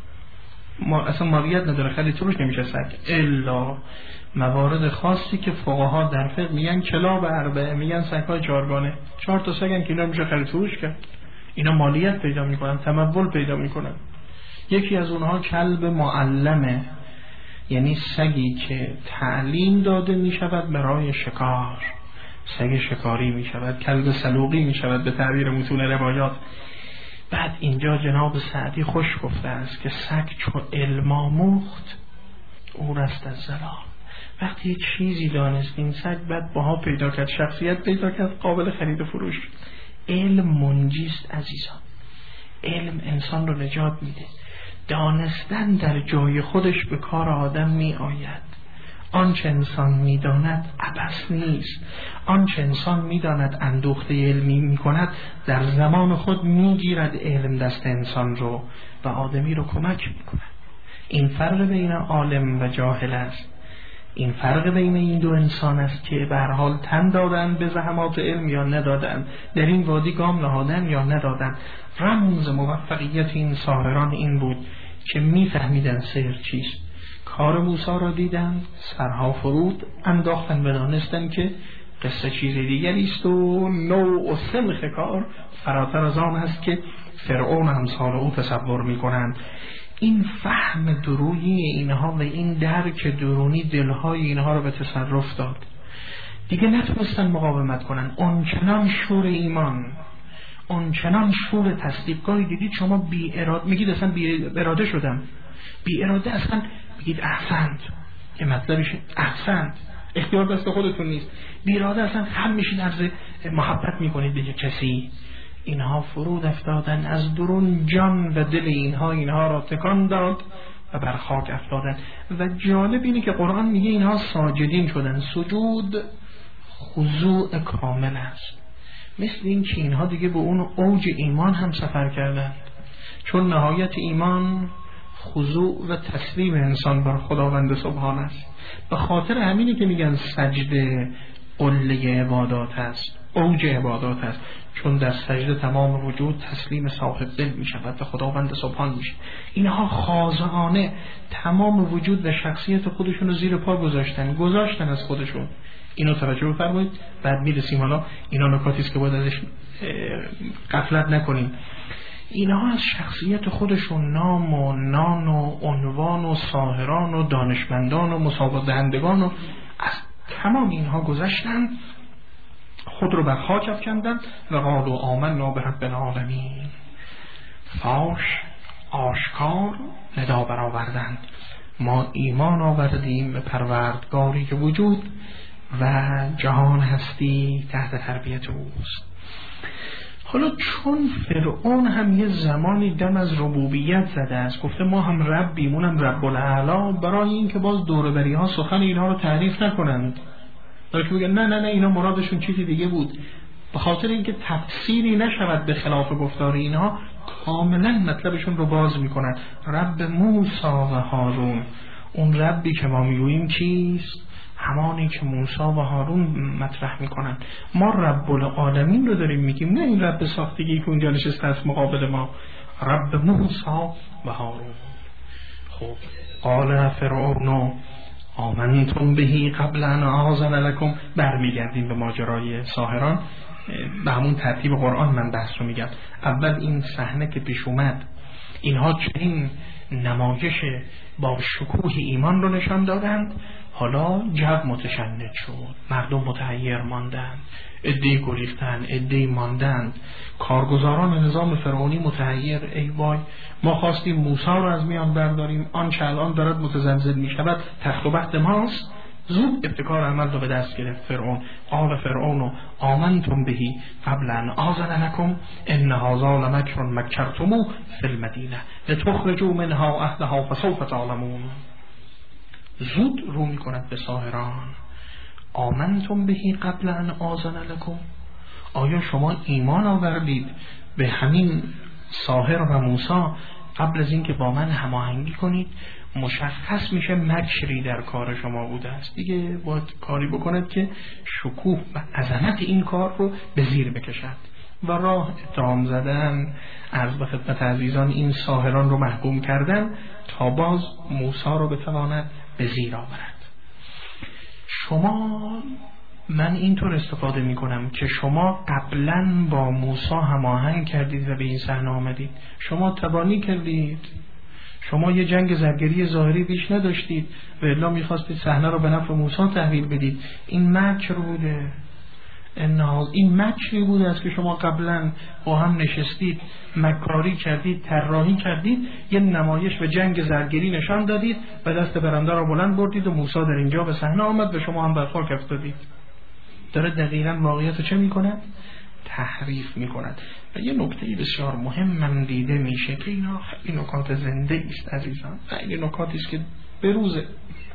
ما اصلا مالیت نداره، خرید فروش نمیشه سگ الا موارد خاصی که فقها در فقه میگن کلاب اربعه، میگن سگ‌های چهارگانه، چهار تا سگن که اینا میشه خرید فروش کرد، اینا مالیت پیدا میکنن، تمول پیدا میکنن. یکی از اونها کلب معلمه، یعنی سگی که تعلیم داده میشود برای شکار، سگ شکاری میشود، کلب سلوقی میشود به تعبیر متون روایات. بعد اینجا جناب سعدی خوش گفته است که سگ چو علم آموخت او رست از زلال. وقتی یک چیزی دانست این سگ بعد باها پیدا کرد، شخصیت پیدا کرد، قابل خرید و فروش. علم منجیست عزیزان، علم انسان رو نجات میده. دانستن در جای خودش به کار آدم می آید. آنچه انسان میداند عبث نیست، آنچه انسان میداند اندوخته علمی میکند، در زمان خود میگیرد علم دست انسان رو و آدمی رو کمک میکند. این فرق بین عالم و جاهل است. این فرق بین این دو انسان است که به هر حال تن دادن به زحمات علم یا ندادن، در این وادی گام نهادن یا ندادن. رمز موفقیت این ساحران این بود که میفهمیدن سحر چیست. کار موسی را دیدند، سرها فرود انداختن و دانستند که قصه چیز دیگری است و نوع و سمخ کار فراتر از آن است که فرعون امثال او تصور می‌کنند. این فهم درویی اینها و این درک درونی دلهای اینها را به تصرف داد. دیگه نتونستن مقاومت کنن. اونچنان شور ایمان، اونچنان شور تصدیق. گاهی دیدید شما بی اراده میگید اصلا بی اراده شدم، بی اراده اصلا بگید احسنت، یه مطلبش احسنت، اختیار دست خودتون نیست، بی اراده اصلا خم میشید، عرض محبت میکنید به کسی. اینها فرود افتادن، از درون جان و دل اینها اینها را تکان داد و بر خاک افتادن. و جالب اینه که قرآن میگه اینها ساجدین شدن. سجود خضوع کامل است، مثل این که اینها دیگه به اون اوج ایمان هم سفر کردند، چون نهایت ایمان خضوع و تسلیم انسان بر خداوند سبحان است. به خاطر همینه که میگن سجده قله عبادات است، اوج عبادات است، چون در سجده تمام وجود تسلیم صاحب دل می شود و خداوند سبحان می شود. اینها خاضعانه تمام وجود و شخصیت خودشون رو زیر پا گذاشتن گذاشتن از خودشون. اینو توجه بفرمایید. بعد میرسیم حالا اینا نکاتی است که باید ازش غفلت نکنیم. اینها از شخصیت خودشون نام و نان و عنوان و ساحران و دانشمندان و مسابقه دهندگان و از تمام اینها گذشتن، خود رو بر خاک افکندند و قالوا آمنا برب العالمین. فاش آشکار ندا برآوردند، ما ایمان آوردیم به پروردگاری که وجود و جهان هستی تحت تربیت اوست. حالا چون فرعون هم یه زمانی دم از ربوبیت زده است، گفته ما هم ربیم، اونم رب الاعلی، برای این که باز دوربری ها سخن اینها رو تعریف نکنند، داره که بگن نه نه نه اینا مرادشون چیزی دیگه بود، به خاطر اینکه تفسیری نشود به خلاف گفتار اینها، کاملا مطلبشون رو باز میکنن. رب موسی و هارون، اون ربی که ما میگوییم کیست؟ همانی که موسی و هارون مطرح میکنن. ما رب العالمین رو داریم میگیم، نه این رب ساختگی که اونجا نشسته است مقابل ما. رب موسی و هارون. خب قال فرعون آمنتم بهی قبل ان آذن لکم. برمیگردیم به ماجرای ساحران، به همون ترتیب قرآن من بحث رو میگم. اول این صحنه که پیش اومد، اینها چنین نمایش با شکوه ایمان رو نشان دادند، حالا جو متشنج شد، مردم متحیر ماندند، عده‌ای گریختند، عده‌ای ماندند، کارگزاران نظام فرعونی متحیر، ای وای ما خواستیم موسی رو از میان برداریم، آنچه الان دارد متزلزل می شود تخت و بخت ماست. زود ابتکار عمل رو به دست گرفت فرعون. قال فرعون آمنتم بهی قبل ان آذن لکم ان هذا لمکر مکرتموه فی المدینه لتخرجوا منها اهلها فسوف تعلمون. زود رو می کند به ساحران. آمنتم بهی قبل ان آذن لکم، آیا شما ایمان آوردید به همین ساحر و موسی قبل از اینکه با من هماهنگی کنید؟ مشخص میشه مکری در کار شما بوده است، دیگه باید کاری بکند که شکوه و عظمت این کار رو به زیر بکشد و راه اتهام زدن از به خدمت عزیزان این ساحران رو محکوم کردن تا باز موسی رو بتواند به زیر آورد. شما، من اینطور استفاده می کنم که شما قبلا با موسی هماهنگ کردید و به این صحنه آمدید، شما تبانی کردید، شما یه جنگ زرگری ظاهری بیش نداشتید و الا میخواستید صحنه رو به نفع موسی تحویل بدید. این مکر بوده، این مکری بوده است که شما قبلا با هم نشستید، مکاری کردید، طراحی کردید، یه نمایش و جنگ زرگری نشان دادید و دست برنده را بلند بردید و موسی در اینجا به صحنه آمد و شما هم بر خاک افتادید. داره دقیقاً واقعیت رو چه میکند؟ تحریف میکند. و یه نکته بسیار مهم من دیده میشه که اینا خیلی نکات زنده است عزیزان، خیلی نکاتی است که بروزه.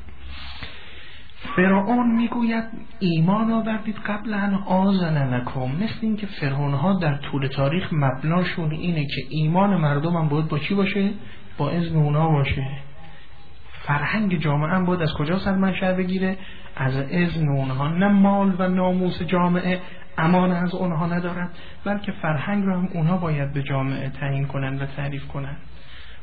فرعون میگوید ایمان آوردید قبل ان آذن لکم، مثل این که فرعون ها در طول تاریخ مبناشون اینه که ایمان مردم هم باید با چی باشه؟ با اذن اونا باشه. فرهنگ جامعه هم باید از کجا سرمنشأ بگیره؟ از اذن اونها. نه مال و ناموس جامعه امان از اونها ندارن، بلکه فرهنگ رو هم اونها باید به جامعه تعیین کنن و تعریف کنن.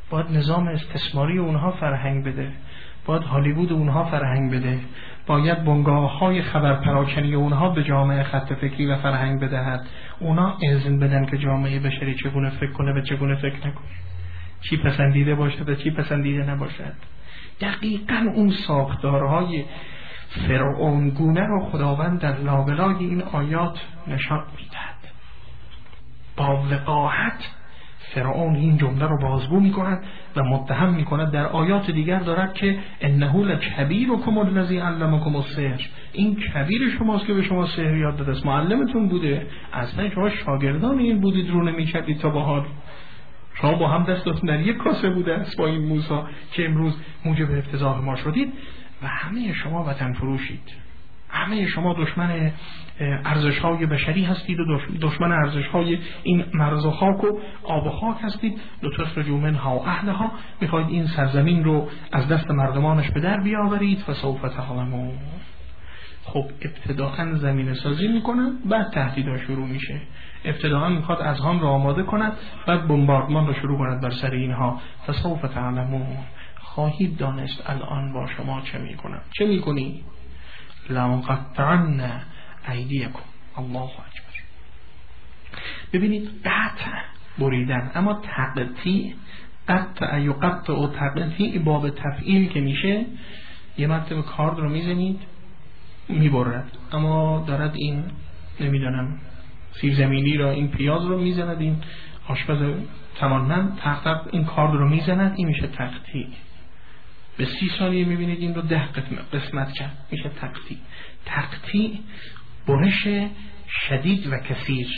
باید نظام استثماری اونها فرهنگ بده، باید هالیوود اونها فرهنگ بده، باید بنگاه‌های خبر پراکنی اونها به جامعه خط فکری و فرهنگ بدهد. اونا اذن بدن که جامعه بشری چگونه فکر کنه و چگونه فکر نکنه، چی پسندیده باشد و چی پسندیده نباشد. دقیقاً اون ساختارهای فرعونگونه رو خداوند در لابلای این آیات نشان میدهد. با وقاحت فرعون این جمله رو بازگو میکند و متهم میکند در آیات دیگر دارد که انه لکبیرکم الذی علمکم السحر، این کبیر شماست که به شما سحر یاد داده است، معلمتون بوده، اصلا شما شاگردان این بودید رو نمیکردید تا به حال، شما با هم دستتون در یک کاسه بوده است با این موسی که امروز موجب افتضاح ما شدید و همه شما وطن فروشید، همه شما دشمن ارزش‌های بشری هستید و دشمن ارزش‌های این مرز و خاک و آب و خاک هستید. لتخرجوا منها اهلها، میخواید این سرزمین رو از دست مردمانش به در بیاورید. فسوف تعلمون. خب ابتداءً زمین سازی میکنن، بعد تهدیدها شروع میشه. ابتداءً میخواد اذهان رو آماده کند، بعد بمباردمان رو شروع کند بر سر اینها. فسوف تعلمون، خواهید دانست الان با شما چه میکنم. چه میکنی؟ لَمُقَطَّعَنَّ أَيْدِيَكُمْ. الله اکبر. ببینید قطع بریدن، اما تقطیع، قطع یقطع و تقطیع باب تفعیل که میشه، یه مرتبه کارد رو میزنید میبرد، اما دارد این نمیدونم سیب زمینی را، این پیاز رو میزند، این آشپز توانمند تق تق این کارد رو میزند، این میشه تقطیع. به سی ثانیه میبینید این رو ده قسمت کرد، میشه تقطیع. تقطیع برش شدید و کثیر.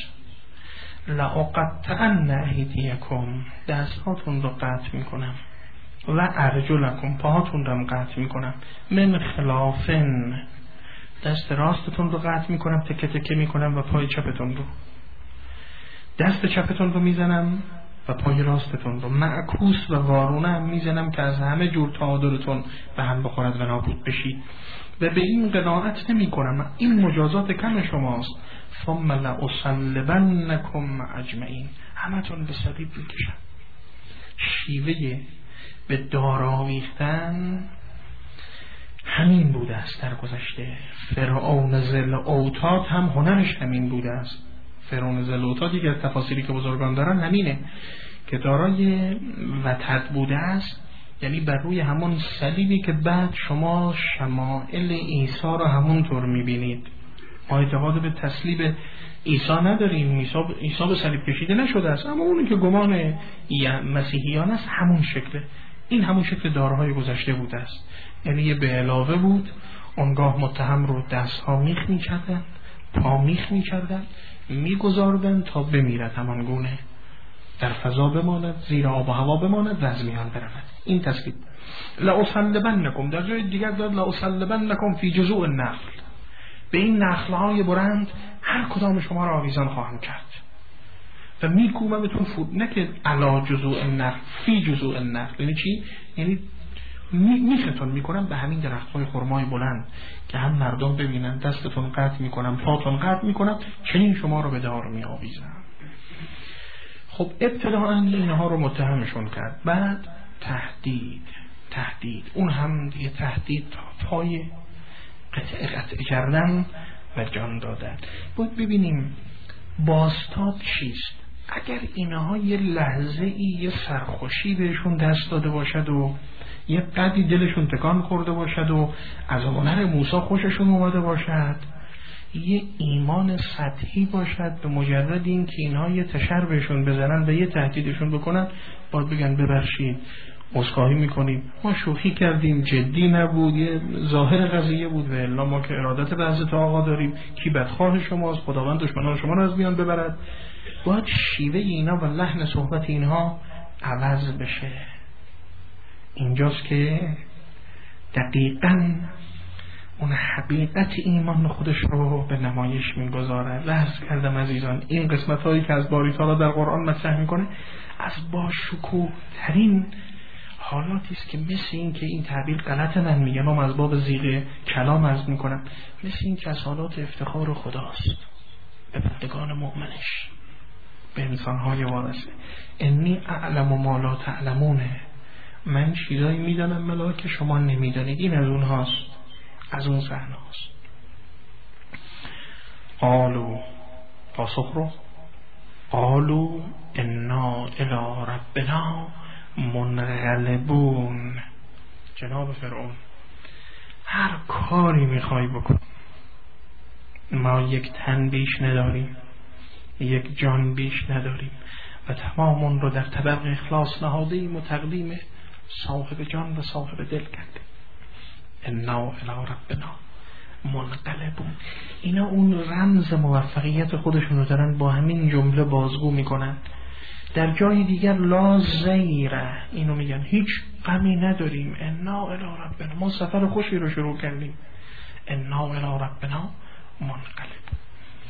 لأقطعن أیدیکم، دستهاتون رو قطع میکنم، و ارجلکم، پاهاتون رو قطع میکنم، من خلافن، دست راستتون رو قطع میکنم، تکه تکه میکنم و پای چپتون رو، دست چپتون رو میزنم و پای راستتون رو معکوس و وارونه هم میزنم که از همه جور تعادلتون به هم بخورد و نابود بشید. و به این قناعت نمی کنم، این مجازات کم شماست. ثم لأصلبنکم اجمعین، همتون به صلیب میکشم. شیوه به دار آویختن همین بوده است در گذشته. فرعون ذل اوتاد هم هنرش همین بوده است. فرعون ذل اوتاد، یک از تفاسیری که بزرگان دارن همینه که دارای وتد بوده است، یعنی بر روی همون صلیبی که بعد شما شمائل عیسی رو همونطور میبینید. ما اعتقاد به تسلیب عیسی نداریم، عیسی به صلیب کشیده نشده است، اما اونی که گمان مسیحیان است همون شکله. این همون شکل دارهای گذشته بوده است، یعنی یه به علاوه بود. اونگاه متهم رو دستها میخ میکردن، پا میخ میکردن، میگذاردن تا بمیرد، همان گونه در فضا بماند، زیر آب و هوا بماند و از میان برود. این تسلیب. لأصلبنکم، در جای دیگر داد لأصلبنکم فی جذوع النخل، به این نخلهای برند هر کدام شما را آویزان خواهم کرد و میکوممتون فود، نه که علا جذوع النخل، فی جذوع النخل. یعنی چی؟ یعنی میختون میکنم به همین درختهای خرمای بلند که هم مردم ببینن، دستتون قطع میکنم، پاتون قطع میکنم، چنین شما رو به دار میآویزم. خب ابتداءً اینها رو متهمشون کرد، بعد تهدید. تهدید اون هم دیگه تهدید تا پای قطع قطع کردن و جان دادن. باید ببینیم بازتاب چیست. اگر اینها یه لحظه ای یه سرخوشی بهشون دست داده باشد و یه قدری دلشون تکان خورده باشد و از هنر موسی خوششون اومده باشد، یه ایمان سطحی باشد، به مجرد این که اینها یه تشر بهشون بزنن و یه تهدیدشون بکنن، باید بگن ببخشید، عذرخواهی میکنیم، ما شوخی کردیم، جدی نبود، یه ظاهر قضیه بود و الا ما که ارادت بعض تا آقا داریم، کی بدخواه شماست، خداوند دشمنان شما رو از میان ببرد. باید شیوه اینا و لحن صحبت اینها عوض بشه. اینجاست که دقیقاً اون حقیقت ایمان خودش رو به نمایش میگذاره. لحظ کردم عزیزان، این قسمت هایی که از باری تعالی در قرآن مطرح میکنه از با شکوه ترین حالاتی است که مثل این که این تعبیر غلط من میگم، اما از باب زیغ کلام عرض میکنم، مثل این که از حالات افتخار خداست به بندگان مؤمنش، به انسانهای وارثه. انی اعلم ما لا تعلمونه، من چیزایی میدانم ملا که شما نمیدانید. این از اون هاست، از اون صحنه هاست. قالو، پاسخ رو قالو انا الی ربنا منقلبون. جناب فرعون، هر کاری میخوای بکن، ما یک تن بیش نداریم، یک جان بیش نداریم و تمام اون رو در طبق اخلاص نهادیم و تقدیم صاحب جان و صاحب دل کردیم. انا الی ربنا منقلبون. اینا اون رمز موفقیت خودشون رو دارن با همین جمله بازگو میکنن. در جای دیگر لا زیره، اینو میگن هیچ غمی نداریم. انا الی ربنا، ما سفر خوشی رو شروع کردیم. انا الی ربنا منقلبون.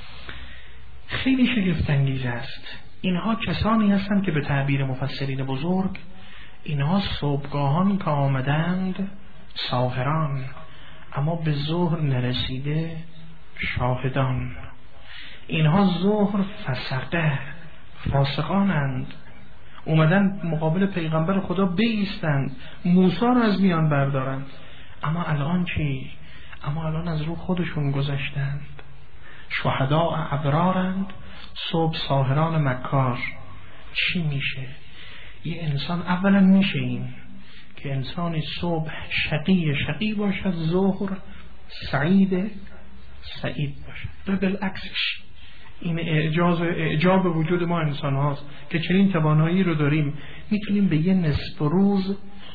خیلی شگفت انگیز است. اینها کسانی هستند که به تعبیر مفسرین بزرگ، اینها صبحگاهان که آمدند ساحران، اما به ظهر نرسیده شاهدان. اینها ظهر فسقه فاسقانند، اومدن مقابل پیغمبر خدا بایستند، موسی رو از میان بردارند. اما الان چی؟ اما الان از رو خودشون گذشتند. شهداء ابرارند، صبح ساحران مکار. چی میشه؟ یه انسان اولا میشه این که انسانی صبح شقی شقی باشد، ظهر سعید سعید باشد. و بالعکسش. این اعجاز اعجاب وجود ما انسان هاست که چنین توانایی رو داریم، میتونیم به یه نصف روز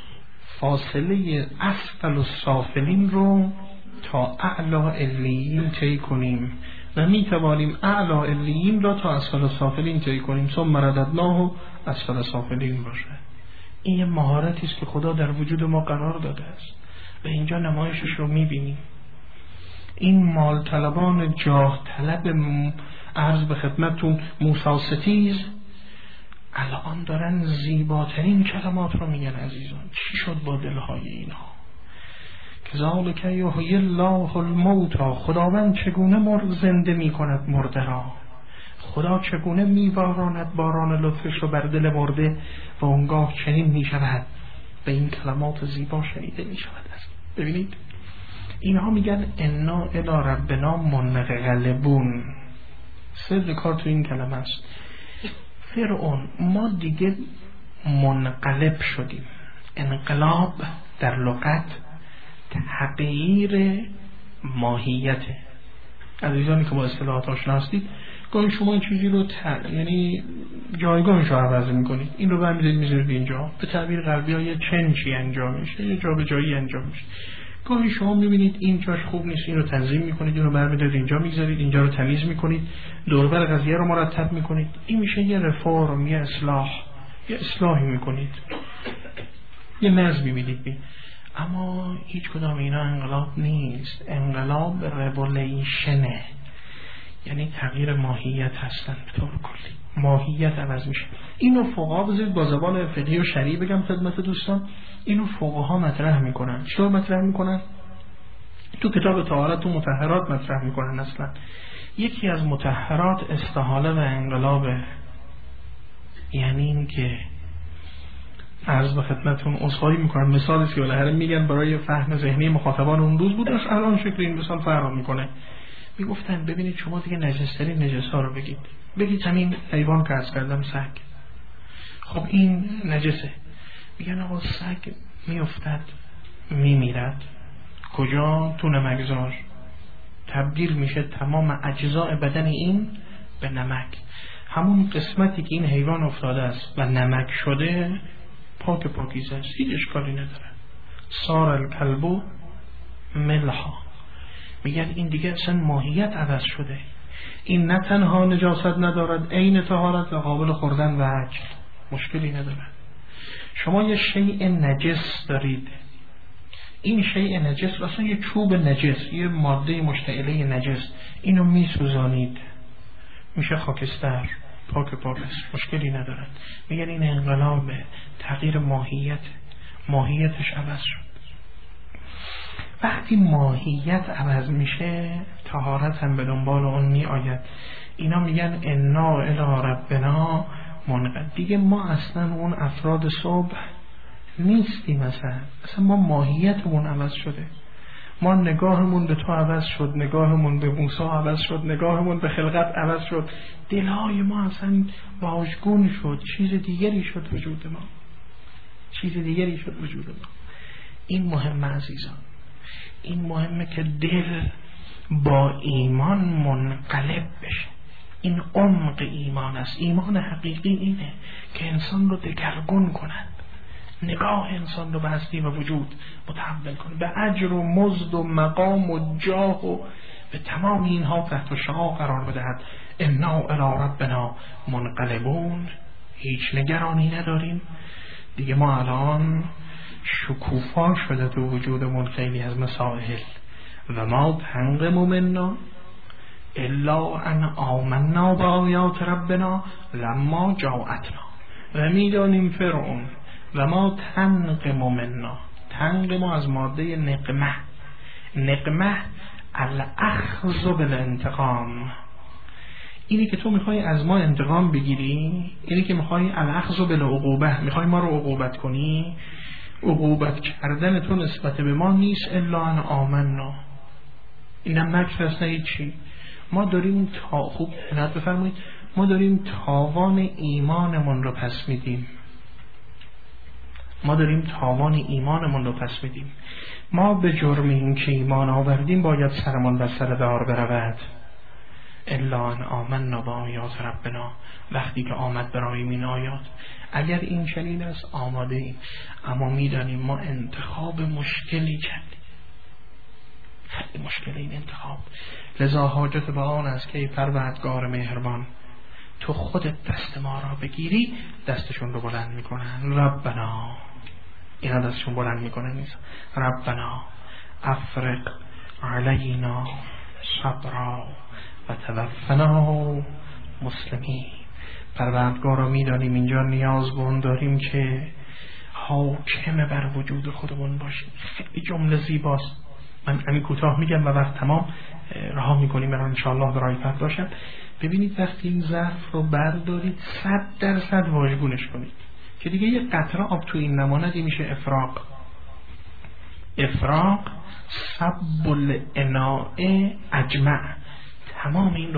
فاصله اسفل و سافلین رو تا اعلا علیین طی کنیم و میتوانیم اعلا علیین را تا اسفل سافلین طی کنیم. ثم رددناه اسفل سافلین باشه. این یه مهارتی است که خدا در وجود ما قرار داده است و اینجا نمایشش رو میبینیم. این مال طلبان جاه طلب عرض به خدمتتون موسی ستیز الان دارن زیباترین کلمات رو میگن. عزیزان، چی شد با دلهای اینها؟ کذالک یحیی الله الموتی، خداوند چگونه مرد زنده میکند مرده را. خدا چگونه میباراند باران لطفش رو بر دل مرده و اونگاه چنین میشود. به این کلمات زیبا شنیده میشود. ببینید اینها میگن انا الی ربنا منقلبون. سر کار تو این کلمه است. فرعون، ما دیگه منقلب شدیم. انقلاب در لغت تغییر ماهیته. عزیزانی که با اصطلاحات آشنا هستید، گاهی شما این چیزی رو ت... یعنی جایگاهش رو عوض میکنید. این رو برمی‌دارید میذارید اینجا. به تعبیر غربی ها یه چنجی انجام میشه، یه جا به جایی انجام میشه. گاهی شما میبینید این جاش خوب نیست، این رو تنظیم میکنید، این رو برمی‌دارید اینجا میذارید، اینجا رو تمیز میکنید، دور و بر قضیه رو مرتب میکنید. این میشه یه رفرم، یه اصلاح، یه اصلاحی میکنید، یه نظمی میدید. اما هیچ کدام اینا انقلاب نیست. انقلاب رولوشنه، یعنی تغییر ماهیت هستن. به طور کلی ماهیت عوض میشه. اینو فقها بذارید با زبان فقهی و شرعی بگم خدمت دوستان، اینو فقها مطرح میکنن. چطور مطرح میکنن؟ تو کتاب طهارت و مطهرات مطرح میکنن. اصلا یکی از مطهرات استحاله و انقلابه. یعنی این که عرض به خدمتون عذرخواهی میکنم، مثالی که بالاخره میگن برای فهم ذهنی مخاطبان اون روز بود، الان شکل این مثال فرق میکنه. میگفتن ببینید شما دیگه نجس‌ترین نجس‌ها رو بگید. بگید همین حیوان که عرض کردم، سگ. خب این نجسه. میگن آقا سگ میافتد میمیرد. کجا؟ تو نمکزار. تبدیل میشه تمام اجزاء بدن این به نمک. همون قسمتی که این حیوان افتاده است و نمک شده پاک پاکیزه است، هیچ اشکالی نداره. صار الکلب ملحا. میگن این دیگه اصلا ماهیت عوض شده. این نه تنها نجاست ندارد، عین طهارت و قابل خوردن و اکل، مشکلی نداره. شما یه شیء نجس دارید، این شیء نجس اصلا یه چوب نجس، یه ماده مشتعله نجس، اینو میسوزانید میشه خاکستر، پاک پاک است، مشکلی ندارد. میگن این انقلاب، تغییر ماهیت، ماهیتش عوض شد. وقتی ماهیت عوض میشه طهارت هم به دنبال اون می آید. اینا میگن انا الی ربنا منقلبون. دیگه ما اصلا اون افراد صبح نیستیم، مثلا اصلا ما ماهیتمون عوض شده، ما نگاهمون به تو عوض شد، نگاهمون به موسی عوض شد، نگاهمون به خلقت عوض شد، دلهای ما اصلا واژگون شد، چیز دیگری شد وجود ما، چیز دیگری شد وجود ما. این مهمه عزیزان، این مهمه که دل با ایمان منقلب بشه. این عمق ایمان است. ایمان حقیقی اینه که انسان رو دگرگون کند، نگاه انسان رو به هستی و وجود متحول کنه، به اجر و مزد و مقام و جاه و به تمام اینها تحت شعاع قرار بدهد. انا الی ربنا منقلبون. هیچ نگرانی نداریم دیگه. ما الان شکوفا شده تو وجودمون خیلی از مسائل. و ما تنقم منا الا ان آمنا بآیات ربنا لما جاءتنا. و میدانیم فرعون و ما تنقم منا، تنقم از ماده نقمه، نقمه الاخذ بالانتقام، اینی که تو میخوای از ما انتقام بگیری، اینی که میخوای الاخذ بالعقوبه، میخوای ما رو عقوبت کنی. عقوبت کردن تو نسبت به ما نیست الا ان آمنا، اینم مکر است، نه هیچی. ما داریم تا خوب عنایت بفرمایید، ما داریم تاوان ایمانمون رو پس میدیم، ما داریم تاوان ایمانمون رو پس میدیم. ما به جرم این که ایمان آوردیم باید سرمان بر سر دار برود. الا ان آمنا بآیات ربنا، وقتی که آمد برای این آیات. اگر این چنین است آماده ایم، اما میدانیم ما انتخاب مشکلی کردیم، خیلی مشکل این انتخاب. لذا حاجت به آن است که ای پروردگار مهربان تو خودت دست ما را بگیری. دستشون رو بلند میکنن، ربنا، اینا دستشون بلند میکنن نیست، ربنا افرق علینا صبرا و توفنا مسلمین. پروردگارا میدانیم اینجا نیازمند داریم که حاکم بر وجود خودمون باشیم. خیلی جمله زیباست، من همین کوتاه میگم و وقت تمام رها میکنیم برای انشاءالله برای فرد باشم. ببینید وقتی این ظرف رو بردارید صد درصد واژگونش کنید که دیگه یه قطره آب تو این نماند، میشه افراق. افراق صب الاناء اجمع، تمام این رو.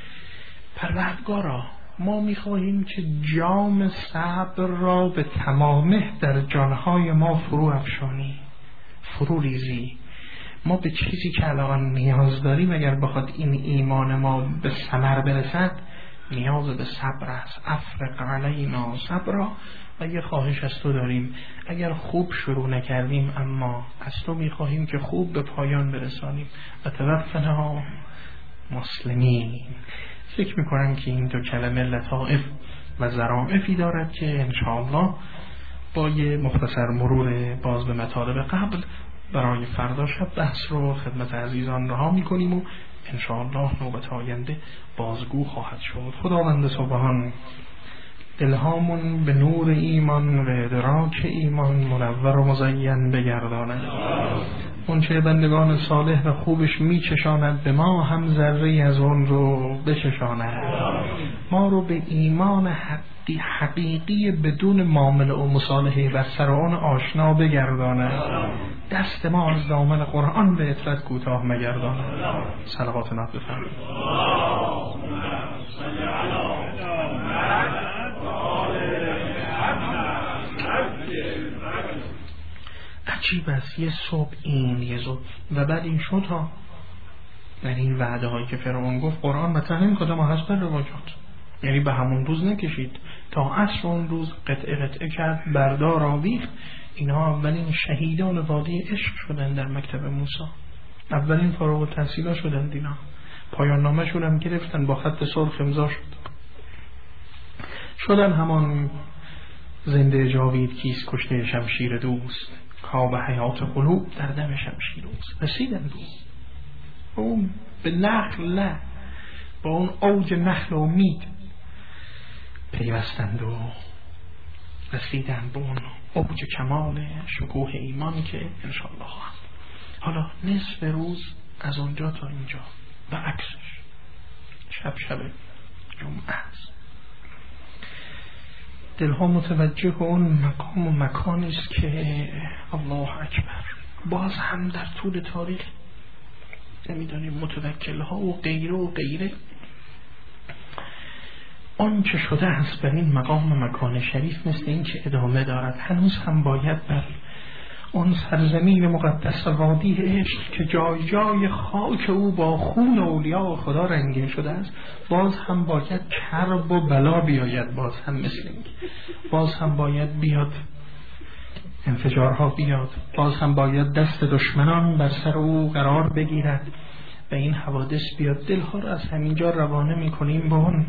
پروردگارا ما میخواهیم که جام صبر را به تمامه در جانهای ما فرو افشانی، فرو ریزی. ما به چیزی که الان نیاز داریم اگر بخواد این ایمان ما به ثمر برسد نیاز به صبر است. افرق علینا صبرا. و یه خواهش از تو داریم، اگر خوب شروع نکردیم اما از تو میخواهیم که خوب به پایان برسانیم. و توفنا مسلمین. فکر میکنم که این دو کلمه لطائف و ظرافی دارد که انشاءالله با یه مختصر مرور باز به مطالب قبل برای فردا شب بحث رو خدمت عزیزان رها میکنیم و انشاءالله نوبت آینده بازگو خواهد شد. خداوند سبحان الهامون به نور ایمان و ادراک ایمان منور و مزین بگرداند. اون چه بندگان صالح و خوبش میچشاند به ما هم ذره از اون رو بچشاند. ما رو به ایمان حقی حقیقی بدون معامله و مصالحه بر سر اون آشنا بگرداند. دست ما از دامن قرآن به اطرت کوتاه مگرداند. صلوات نات بفرمایید. عجیب است، یه صبح این یه صبح و بعد این شد ها. یعنی این وعده هایی که فرعون گفت قرآن مطرح نمی‌کنه، ما حسب روایات، یعنی به همون روز نکشید تا عصر اون روز قطعه قطعه کرد، بردار آویخت. اینها اولین شهیدان وادی عشق شدن در مکتب موسی، اولین فارغ التحصیلا شدن. اینا پایان نامه شون هم گرفتن، با خط سرخ امضا شد، شدن همان زنده جاوید کیست کشته شمشیر دوست، کاب حیات قلوب در دم شمشیر اوست. رسیدن بود اون به نخل، با اون اوج نخل امید پیوستند و رسیدن به اون اوج کمال شکوه ایمان که انشاءالله خواهد. حالا نصف روز از اونجا تا اینجا و عکسش شب شب جمعه است. دلها متوجه اون مقام و مکانی است که الله اکبر باز هم در طول تاریخ نمیدانیم متوکل ها و غیره و غیره آن چه شده است بر این مقام و مکان شریف مثل این که ادامه دارد. هنوز هم باید بر اون سرزمین مقدس وادی عشق که جای جای خاک او با خون اولیاء خدا رنگین شده است باز هم باید کرب و بلا بیاید، باز هم مثل این باز هم باید بیاد انفجارها بیاد، باز هم باید دست دشمنان بر سر او قرار بگیرد و این حوادث بیاد. دلها را از همینجا روانه میکنیم به اون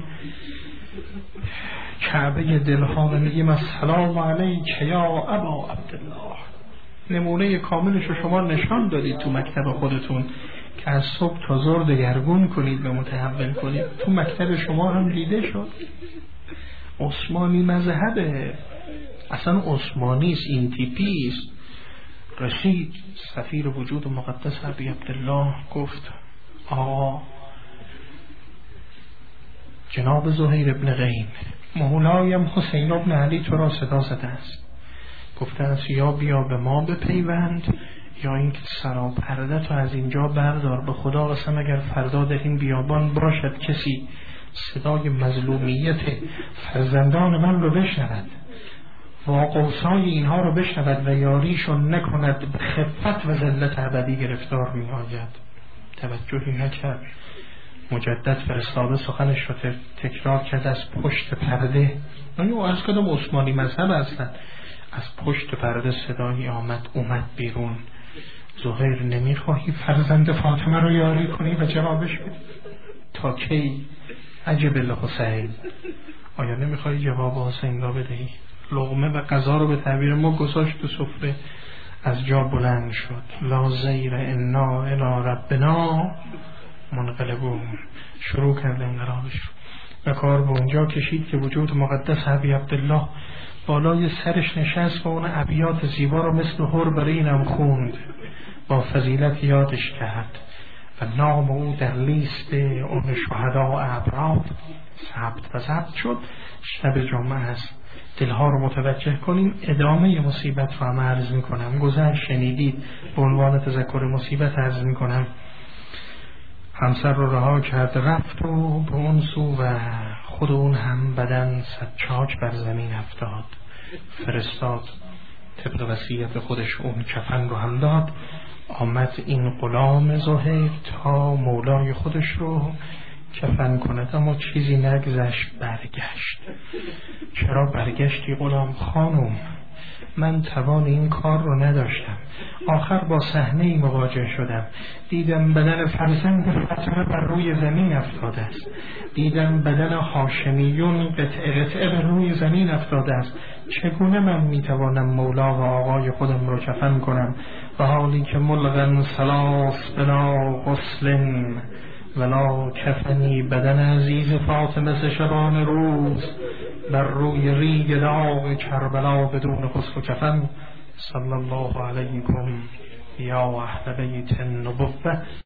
کعبه دلها و میگیم السلام علیک یا ابا عبدالله. نمونه کاملش رو شما نشان دادید تو مکتب خودتون که از صبح تا ظهر دگرگون کنید و متحول کنید. تو مکتب شما هم دیده شد عثمانی مذهبه، اصلا عثمانی است، این تیپی است. رشید سفیر وجود مقدس ابی عبدالله گفت آقا جناب زهیر ابن غیم مولایم حسین ابن علی تو را صدا زده است، گفته است یا بیا به ما بپیوند یا اینکه سراپرده تو از اینجا بردار. به خدا قسم اگر فردا در این بیابان باشد کسی صدای مظلومیت فرزندان من رو بشنود و قوسای اینها رو بشنود و یاریشون نکند به خفت و ذلت ابدی گرفتار می آید. توجهی نکرد، مجدد فرستاده سخنش رو تکرار کرد از پشت پرده. او از کدام عثمانی مذهب اصلا از پشت پرده صدایی آمد اومد بیرون. زهیر نمیخواهی فرزند فاطمه رو یاری کنی و جوابش بدی؟ تا کی؟ عجب الحسین، آیا نمیخواهی جواب حسین را بدهی؟ لقمه و غذا رو به تعبیر ما گذاشت تو سفره، از جا بلند شد. لا زیر انا الی ربنا منقلبون، شروع کرد انقلابش رو و کار به اونجا کشید که وجود مقدس ابی عبدالله بالای سرش نشست و اون ابیات زیبا رو مثل هر برای اینم خوند، با فضیلت یادش کرد و نام او در لیست اون شهدا ابرار ثبت و ثبت شد. شب جمعه است، دلها رو متوجه کنیم. ادامه مصیبت رو هم عرض می کنم، گذشت شنیدید، به عنوان تذکر مصیبت عرض می کنم. همسر رو رها کرد رفت و به اون سو و خود اون هم بدن سچاک بر زمین افتاد. فرستاد طبق وصیت خودش اون کفن رو هم داد. آمد این غلام زهیر تا مولای خودش رو کفن کند، اما چیزی نگذشت، برگشت. چرا برگشتی غلام خانم؟ من توان این کار رو نداشتم. آخر با صحنه‌ای مواجه شدم، دیدم بدن فرزند فاطمه بر روی زمین افتاده است، دیدم بدن هاشمیون قطعه قطعه بر روی زمین افتاده است. چگونه من میتوانم مولا و آقای خودم رو کفن کنم و حالی که ملغن سلاس بلا غسل ولا کفنی، بدن عزیز فاطمه سه شبان روز بر روی ریگ داغ کربلا بدون غسل و کفن. صلی الله علیکم یا اهل بیت النبوة.